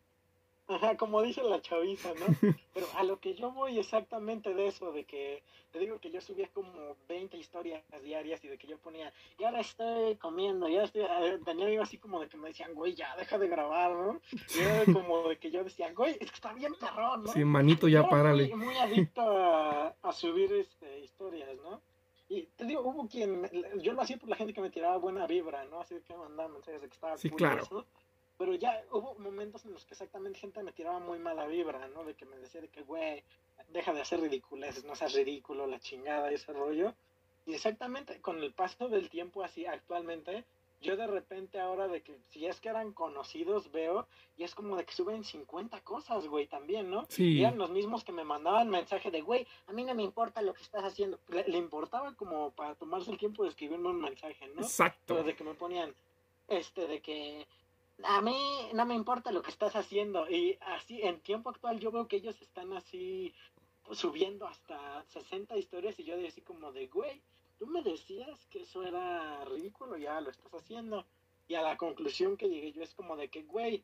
ajá, como dice la chaviza, ¿no? Pero a lo que yo voy exactamente de eso, de que te digo que yo subía como veinte historias diarias y de que yo ponía, y ahora estoy comiendo, ya estoy, eh, tenía amigos así como de que me decían, güey, ya deja de grabar, ¿no? Y era como de que yo decía, güey, es que está bien perrón, Sí, ¿no? manito, Y yo ya era muy, párale. muy adicto a, a subir este, historias, ¿no? Y te digo, hubo quien, yo lo hacía por la gente que me tiraba buena vibra, ¿no? Así de que me mandaba mensajes de que estaba Sí, cool y claro. eso, pero ya hubo momentos en los que exactamente gente me tiraba muy mala vibra, ¿no? De que me decía de que, güey, deja de hacer ridiculeces, no seas ridículo, la chingada, ese rollo. Y exactamente con el paso del tiempo así actualmente, yo de repente ahora de que si es que eran conocidos veo, y es como de que suben cincuenta cosas, güey, también, ¿no? Y Sí, eran los mismos que me mandaban mensaje de, güey, a mí no me importa lo que estás haciendo. Le, le importaba como para tomarse el tiempo de escribirme un mensaje, ¿no? exacto. Pero de que me ponían, este, de que a mí no me importa lo que estás haciendo. Y así, en tiempo actual, yo veo que ellos están así pues, subiendo hasta sesenta historias y yo decía así como de, güey, tú me decías que eso era ridículo, ya lo estás haciendo. Y a la conclusión que llegué yo es como de que, güey,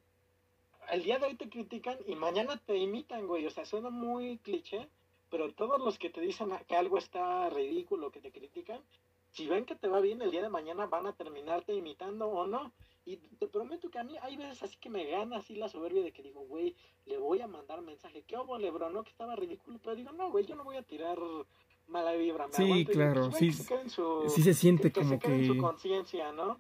el día de hoy te critican y mañana te imitan, güey. O sea, suena muy cliché, pero todos los que te dicen que algo está ridículo, que te critican, si ven que te va bien el día de mañana van a terminarte imitando o no. Y te prometo que a mí hay veces así que me gana así la soberbia de que digo, güey, le voy a mandar mensaje. ¿Qué hubo, Lebron? No, que estaba ridículo. Pero digo, no, güey, yo no voy a tirar mala vibra. Me Sí, aguanto y digo, pues, claro. güey, Sí, que se quede en su, sí se que, siente que se como quede en su que... conciencia, ¿no?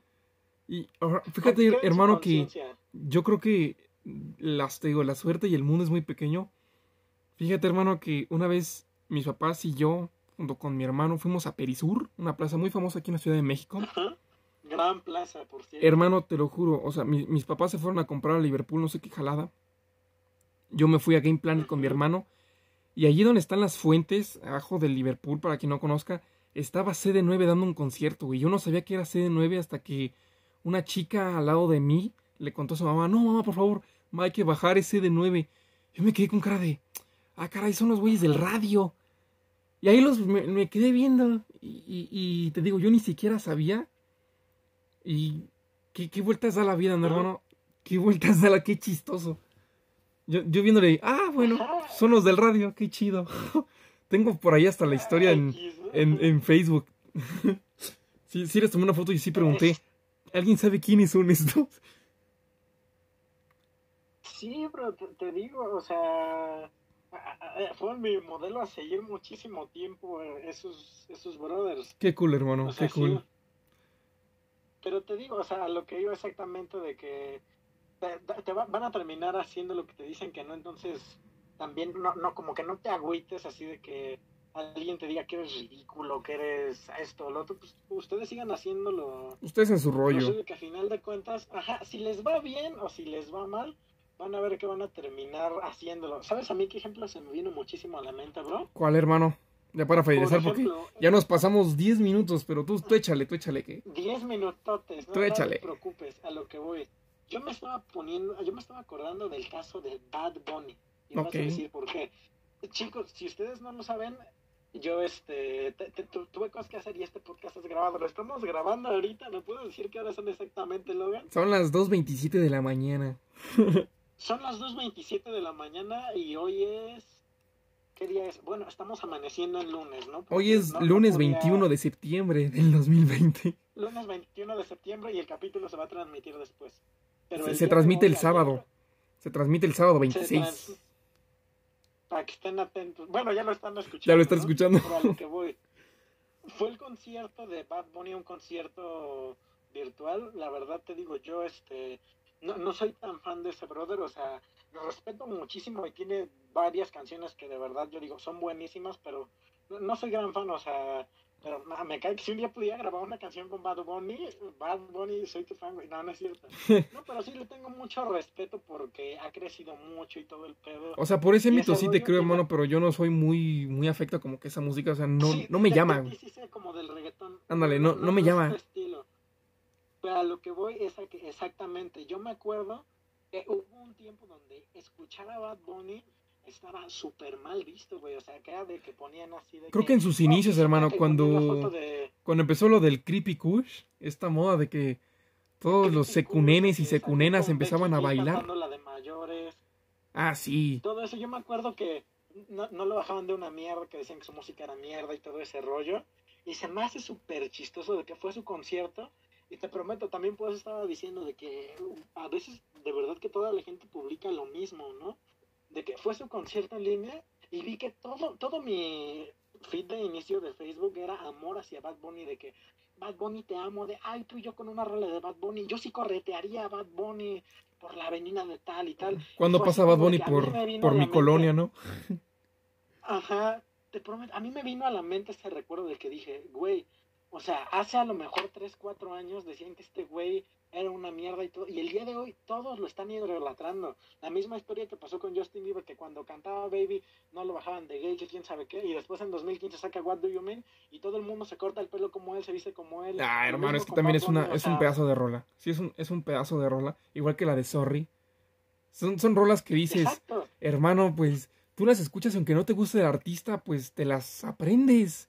Y ahora, Que fíjate, quede en su hermano, que conciencia. yo creo que las, te digo, la suerte y el mundo es muy pequeño. Fíjate, hermano, que una vez mis papás y yo, junto con mi hermano, fuimos a Perisur, una plaza muy famosa aquí en la Ciudad de México. Ajá. Gran plaza, por cierto. Hermano, te lo juro, o sea, mi- mis papás se fueron a comprar a Liverpool, no sé qué jalada. Yo me fui a Game Planet con mi Ujú. hermano. Y allí donde están las fuentes, abajo del Liverpool, para quien no conozca, estaba C D nueve dando un concierto, güey. Yo no sabía que era C D nueve hasta que una chica al lado de mí le contó a su mamá, no, mamá, por favor, ma, hay que bajar ese C D nueve. Yo me quedé con cara de, ah, caray, son los güeyes del radio. Y ahí los me, me quedé viendo. Y, y- y te digo, yo ni siquiera sabía. Y qué, qué vueltas da la vida, ¿no, Ajá. hermano? Qué vueltas da la, qué chistoso. Yo, yo viéndole, ah, bueno, Ajá. son los del radio, qué chido. Tengo por ahí hasta la historia en, X. en, en Facebook. Sí, sí les tomé una foto y sí pregunté, Es, ¿alguien sabe quiénes son estos? sí, pero te, te digo, o sea, a- a- a- fue mi modelo a seguir muchísimo tiempo, eh, esos, esos brothers. Qué cool, O hermano, qué sea, sí. cool. Pero te digo, o sea, a lo que iba exactamente de que te, te va- van a terminar haciendo lo que te dicen que no, entonces también no, no, como que no te agüites así de que alguien te diga que eres ridículo, que eres esto o lo otro, pues ustedes sigan haciéndolo. Ustedes en su Lo rollo. sé que a final de cuentas, ajá, si les va bien o si les va mal, van a ver que van a terminar haciéndolo. ¿Sabes a mí qué ejemplo se me vino muchísimo a la mente, bro? ¿Cuál, hermano? Ya para finalizar, Por porque ejemplo, ya nos pasamos diez minutos, pero tú, tú échale, tú échale, ¿qué? diez minutotes, no, Tú no échale. te preocupes, a lo que voy. Yo me estaba poniendo, yo me estaba acordando del caso de Bad Bunny. Y vas Ok. a decir por qué. Chicos, si ustedes no lo saben, yo este te- te- tu- tuve cosas que hacer y este podcast es grabado. Lo estamos grabando ahorita, ¿me puedo decir qué horas son exactamente, Logan? Son las dos veintisiete de la mañana. Son las dos veintisiete de la mañana y hoy es... ¿Qué día es? Bueno, estamos amaneciendo en lunes, ¿no? Hoy Porque es no, no lunes podía- veintiuno de septiembre del dos mil veinte. Lunes veintiuno de septiembre y el capítulo se va a transmitir después. Pero Se, el se día de transmite hoy, el sábado. ayer, Se transmite el sábado se veintiséis. trans- para que estén atentos. Bueno, ya lo están escuchando. Ya lo están ¿no? escuchando. Pero a lo que voy. Fue el concierto de Bad Bunny, un concierto virtual. La verdad te digo, yo este no, no soy tan fan de ese brother, o sea, lo respeto muchísimo y tiene varias canciones que de verdad yo digo son buenísimas, pero no, no soy gran fan, o sea, pero nah, me cae que si un día pudiera grabar una canción con Bad Bunny, Bad Bunny, soy tu fan, güey. No, no es cierto. No, pero sí le tengo mucho respeto porque ha crecido mucho y todo el pedo. O sea, por ese Y ámbito ese sí te rollo creo, que hermano, me- pero yo no soy muy, muy afecto como que esa música, o sea, no, Sí, no me de- llama, de güey. ti sí sé como del reggaetón. Ándale, no, no me es llama. tu estilo. Pero a lo que voy es a que exactamente, yo me acuerdo que hubo un tiempo donde escuchar a Bad Bunny estaba súper mal visto, güey, o sea, que era de que ponían así de Creo que en sus inicios, oh, hermano, que ponían la foto cuando, de- cuando empezó lo del Creepy Kush, esta moda de que todos los secunenes y que salió secunenas con empezaban a Becky G bailar. cantando la de mayores, Ah, sí. todo eso, yo me acuerdo que no, no lo bajaban de una mierda, que decían que su música era mierda y todo ese rollo, y se me hace súper chistoso de que fue su concierto, y te prometo, también pues estaba diciendo de que a veces de verdad que toda la gente publica lo mismo, ¿no? De que fue su concierto en línea y vi que todo, todo mi feed de inicio de Facebook era amor hacia Bad Bunny, de que Bad Bunny te amo, de ay, tú y yo con una rola de Bad Bunny, yo sí corretearía a Bad Bunny por la avenida de tal y tal. Cuando Y fue así pasa Bad como de Bunny que a mí por, me vino por a la mi mente- colonia, ¿no? Ajá, te prometo, a mí me vino a la mente ese recuerdo de que dije, güey, o sea, hace a lo mejor tres, cuatro años decían que este güey era una mierda y todo, y el día de hoy todos lo están idolatrando. La misma historia que pasó con Justin Bieber, que cuando cantaba Baby no lo bajaban de gay, que quién sabe qué, y después en dos mil quince saca What Do You Mean, y todo el mundo se corta el pelo como él, se viste como él. Ah, Lo hermano, mismo es que con también Bad es una, Bunny, o es un sea, pedazo de rola. Sí, es un, es un pedazo de rola. Igual que la de Sorry. Son, son rolas que dices, Exacto. hermano, pues tú las escuchas y aunque no te guste el artista, pues te las aprendes.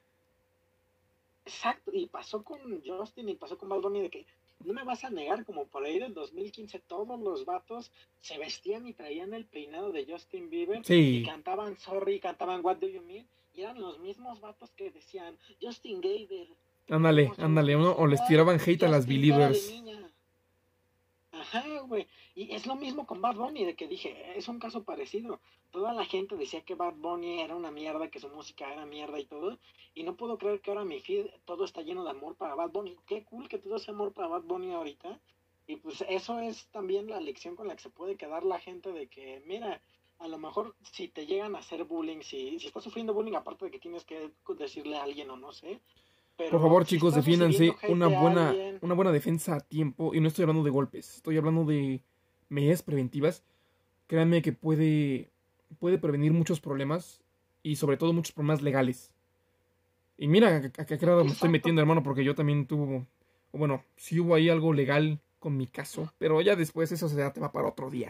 Exacto, y pasó con Justin y pasó con Bad Bunny de que no me vas a negar, como por ahí del dos mil quince todos los vatos se vestían y traían el peinado de Justin Bieber Sí. y cantaban Sorry, cantaban What Do You Mean, y eran los mismos vatos que decían Justin Bieber. Ándale, ándale, uno, o les tiraban hate a las Justin, cara de believers. niña. Ajá, güey. Y es lo mismo con Bad Bunny, de que dije, es un caso parecido. Toda la gente decía que Bad Bunny era una mierda, que su música era mierda y todo. Y no puedo creer que ahora mi feed todo está lleno de amor para Bad Bunny. Qué cool que todo sea amor para Bad Bunny ahorita. Y pues eso es también la lección con la que se puede quedar la gente de que, mira, a lo mejor si te llegan a hacer bullying, si, si estás sufriendo bullying, aparte de que tienes que decirle a alguien o no sé. Pero Por favor, si chicos, estás defiéndanse recibiendo hate una de buena, alguien, una buena defensa a tiempo. Y no estoy hablando de golpes, estoy hablando de medidas preventivas. Créanme que puede, puede prevenir muchos problemas y sobre todo muchos problemas legales. Y mira a, a qué grado me estoy Exacto. metiendo, hermano, porque yo también tuvo, bueno, sí hubo ahí algo legal con mi caso, pero ya después eso se da tema para otro día.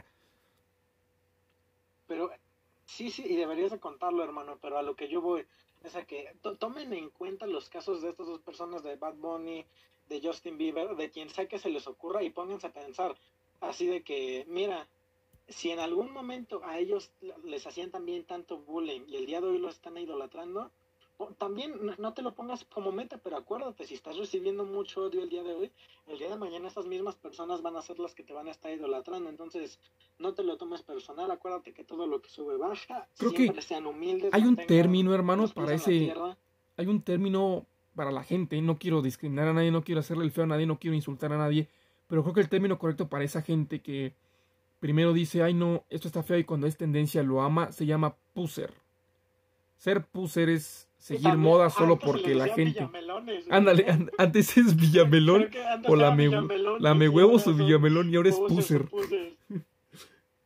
Pero sí, sí, y deberías de contarlo, hermano, pero a lo que yo voy es a que to- tomen en cuenta los casos de estas dos personas, de Bad Bunny, de Justin Bieber, de quien sea que se les ocurra, y pónganse a pensar así de que, mira, si en algún momento a ellos les hacían también tanto bullying y el día de hoy los están idolatrando, o- también no, no te lo pongas como meta, pero acuérdate, si estás recibiendo mucho odio el día de hoy, el día de mañana esas mismas personas van a ser las que te van a estar idolatrando, entonces no te lo tomes personal, acuérdate que todo lo que sube baja, Creo que siempre sean humildes. Hay un mantengan término, hermano, los pies para en la ese... tierra. Hay un término para la gente. No quiero discriminar a nadie, no quiero hacerle el feo a nadie, no quiero insultar a nadie. Pero creo que el término correcto para esa gente que primero dice, ay no, esto está feo y cuando es tendencia lo ama, se llama puser. Ser puser es seguir También, moda ah, solo antes se porque les la decía gente... Villamelones, güey, Ándale, ¿no? an- antes es Villamelón Creo que antes o era lame, Villamelones lame y huevos ahora o son Villamelón y ahora es puses o puser. puses.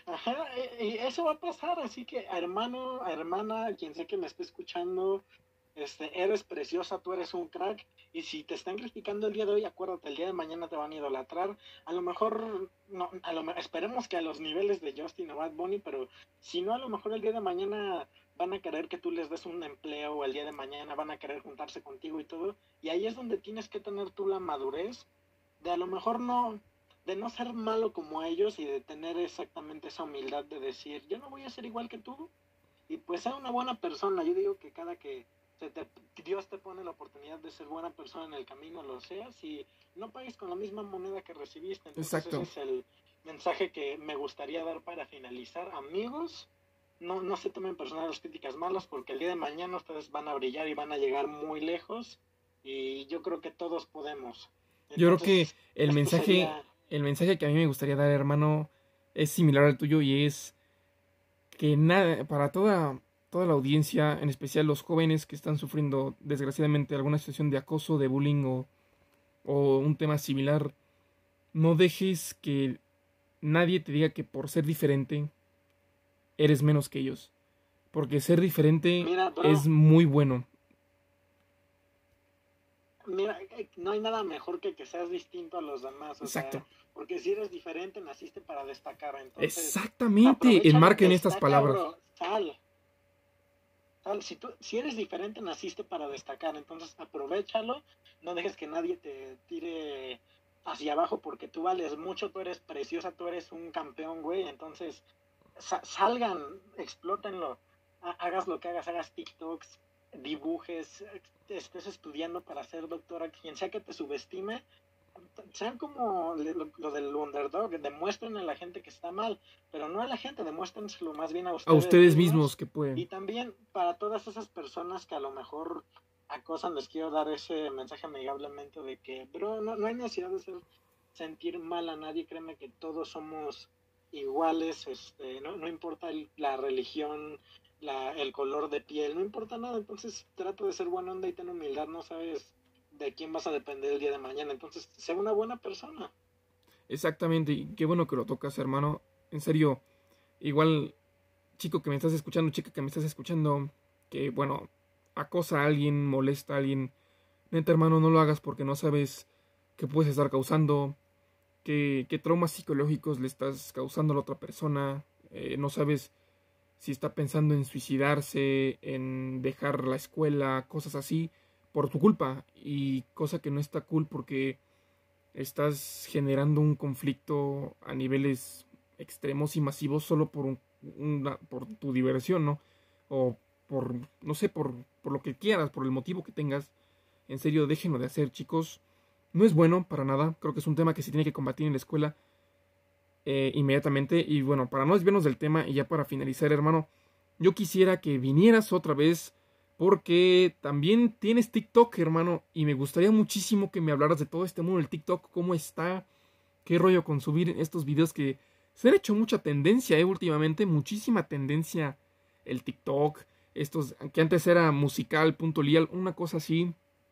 Ajá, y y eso va a pasar, así que hermano, hermana, quien sea que me esté escuchando, este, eres preciosa, tú eres un crack, y si te están criticando el día de hoy, acuérdate, el día de mañana te van a idolatrar, a lo mejor, no, a lo, esperemos que a los niveles de Justin o Bad Bunny, pero si no, a lo mejor el día de mañana van a querer que tú les des un empleo, o el día de mañana van a querer juntarse contigo y todo, y ahí es donde tienes que tener tú la madurez de a lo mejor no, de no ser malo como ellos y de tener exactamente esa humildad de decir, yo no voy a ser igual que tú, y pues ser una buena persona. Yo digo que cada que se te, Dios te pone la oportunidad de ser buena persona en el camino, lo seas, y no pagues con la misma moneda que recibiste. Entonces ese Exacto. es el mensaje que me gustaría dar para finalizar. Amigos, no, no se tomen personal las críticas malas, porque el día de mañana ustedes van a brillar y van a llegar muy lejos, y yo creo que todos podemos. Yo creo que Entonces, el esto mensaje, sería... el mensaje que a mí me gustaría dar, hermano, es similar al tuyo y es que nada, para toda, toda la audiencia, en especial los jóvenes que están sufriendo desgraciadamente alguna situación de acoso, de bullying o, o un tema similar, no dejes que nadie te diga que por ser diferente eres menos que ellos. Porque ser diferente Mira, bro, es muy bueno. mira, eh, no hay nada mejor que que seas distinto a los demás, o sea, Exacto. porque si eres diferente, naciste para destacar, entonces Exactamente. aprovechalo, Enmarquen estas destaca, palabras. bro, sal, sal, si tú, si eres diferente, naciste para destacar, entonces aprovechalo, no dejes que nadie te tire hacia abajo porque tú vales mucho, tú eres preciosa, tú eres un campeón, güey, entonces sa salgan, explótenlo, hagas lo que hagas, hagas TikToks, dibujes, estés estudiando para ser doctora, quien sea que te subestime, sean como lo, lo, del underdog, demuestren a la gente que está mal, pero no a la gente, demuéstrenselo más bien a A ustedes ustedes mismos mismos. que pueden. Y también para todas esas personas que a lo mejor acosan, les quiero dar ese mensaje amigablemente de que, bro, no, no hay necesidad de hacer sentir mal a nadie, créeme que todos somos iguales, este, no, no importa el, la religión, la, el color de piel, no importa nada, entonces trata de ser buena onda y ten humildad, no sabes de quién vas a depender el día de mañana, entonces sé una buena persona. Exactamente. Y qué bueno que lo tocas, hermano. En serio, igual, chico que me estás escuchando, chica que me estás escuchando, que bueno, acosa a alguien, molesta a alguien. Neta, hermano, no lo hagas porque no sabes qué puedes estar causando, qué, qué traumas psicológicos le estás causando a la otra persona. Eh, no sabes si está pensando en suicidarse, en dejar la escuela, cosas así, por tu culpa. Y cosa que no está cool porque estás generando un conflicto a niveles extremos y masivos solo por, un, una, por tu diversión, ¿no? O por, no sé, por, por lo que quieras, por el motivo que tengas. En serio, déjenlo de hacer, chicos. No es bueno para nada. Creo que es un tema que se tiene que combatir en la escuela eh, inmediatamente. Y bueno, para no desviarnos del tema y ya para finalizar, hermano, yo quisiera que vinieras otra vez porque también tienes TikTok, hermano, y me gustaría muchísimo que me hablaras de todo este mundo del TikTok, cómo está, qué rollo con subir estos videos que se han hecho mucha tendencia, eh, últimamente, muchísima tendencia el TikTok, estos que antes era musical.lial, una cosa así.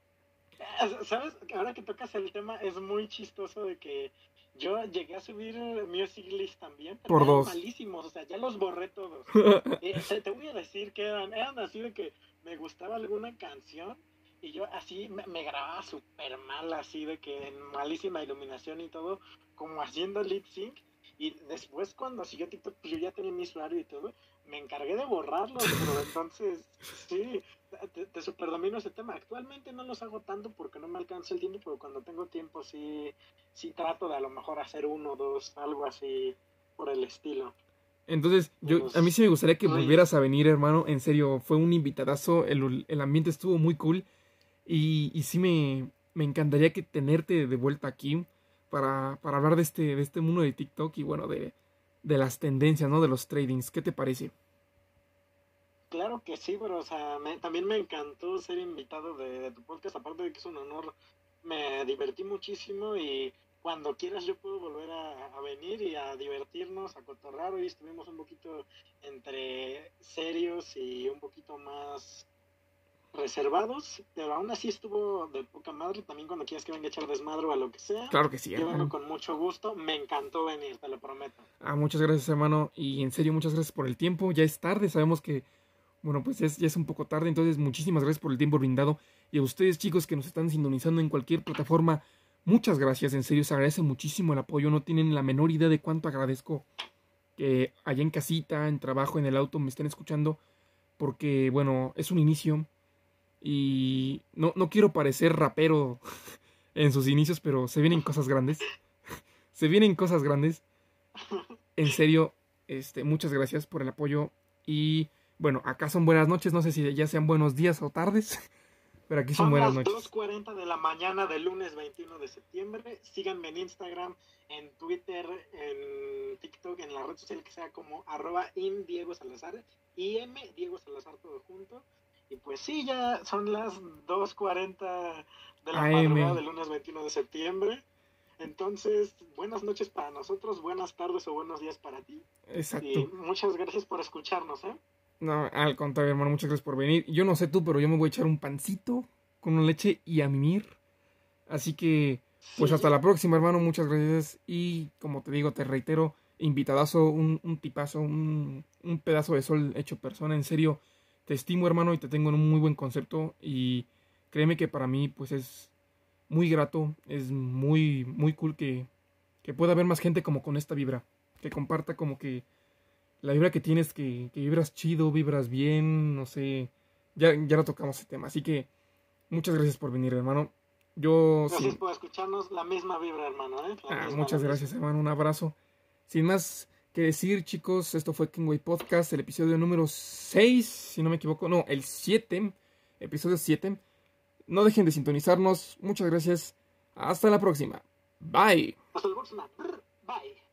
¿Sabes? Ahora que tocas el tema, es muy chistoso de que yo llegué a subir Music List también, pero Por eran dos. malísimos, o sea, ya los borré todos. Eh, te, te voy a decir que eran, eran así de que me gustaba alguna canción y yo así me, me grababa súper mal, así de que en malísima iluminación y todo, como haciendo lip sync. Y después cuando siguió TikTok, pues yo ya tenía mi usuario y todo, me encargué de borrarlos, bro. Entonces, sí, te, te superdomino ese tema. Actualmente no los hago tanto porque no me alcanza el tiempo, pero cuando tengo tiempo sí, sí trato de a lo mejor hacer uno, dos, algo así por el estilo. Entonces, yo, a mí Pues, sí me gustaría que oye, volvieras a venir, hermano. En serio, fue un invitadazo. El, el ambiente estuvo muy cool. Y, y sí me, me encantaría que tenerte de vuelta aquí para, para hablar de este, de este mundo de TikTok y bueno, de, de las tendencias, ¿no? De los tradings. ¿Qué te parece? claro que sí, pero o sea, me, también me encantó ser invitado de, de tu podcast, aparte de que es un honor, me divertí muchísimo y cuando quieras yo puedo volver a, a venir y a divertirnos, a cotorrar. Hoy estuvimos un poquito entre serios y un poquito más reservados, pero aún así estuvo de poca madre. También cuando quieras que venga a echar desmadre o a lo que sea. Claro que sí, yo hermano. vengo con mucho gusto. Me encantó venir, te lo prometo. Ah, muchas gracias, hermano. Y en serio, muchas gracias por el tiempo. Ya es tarde, sabemos que, bueno, pues ya es, ya es un poco tarde. Entonces, muchísimas gracias por el tiempo brindado. Y a ustedes, chicos, que nos están sintonizando en cualquier plataforma, muchas gracias. En serio, se agradece muchísimo el apoyo. No tienen la menor idea de cuánto agradezco que allá en casita, en trabajo, en el auto, me estén escuchando. Porque, bueno, es un inicio. Y no, no quiero parecer rapero en sus inicios, pero se vienen cosas grandes. Se vienen cosas grandes. En serio, este, muchas gracias por el apoyo. Y bueno, acá son buenas noches. No sé si ya sean buenos días o tardes, pero aquí son, son buenas las noches. dos cuarenta de la mañana del lunes veintiuno de septiembre. Síganme en Instagram, en Twitter, en TikTok, en la red social que sea como arroba in Diego Salazar, im Diego Salazar todo junto. Y pues sí, ya son las dos cuarenta de la madrugada del lunes veintiuno de septiembre. Entonces, buenas noches para nosotros, buenas tardes o buenos días para ti. Exacto. Y muchas gracias por escucharnos, ¿eh? No, al contrario, hermano, muchas gracias por venir. Yo no sé tú, pero yo me voy a echar un pancito con una leche y a mimir. Así que, pues sí. Hasta la próxima, hermano, muchas gracias. Y como te digo, te reitero, invitadazo, un, un tipazo, un, un pedazo de sol hecho persona, en serio. Te estimo, hermano, y te tengo en un muy buen concepto. Y créeme que para mí, pues es muy grato. Es muy, muy cool que, que pueda haber más gente como con esta vibra. Que comparta como que la vibra que tienes, que, que vibras chido, vibras bien, no sé. Ya, ya no tocamos ese tema. Así que muchas gracias por venir, hermano. Yo Gracias sin... por escucharnos. La misma vibra, hermano, ¿eh? Ah, muchas gracias, hermano. Un abrazo. Sin más que decir, chicos, esto fue Kingway Podcast, el episodio número seis, si no me equivoco, no, el siete, episodio siete. No dejen de sintonizarnos, muchas gracias, hasta la próxima, bye. Hasta la próxima, bye.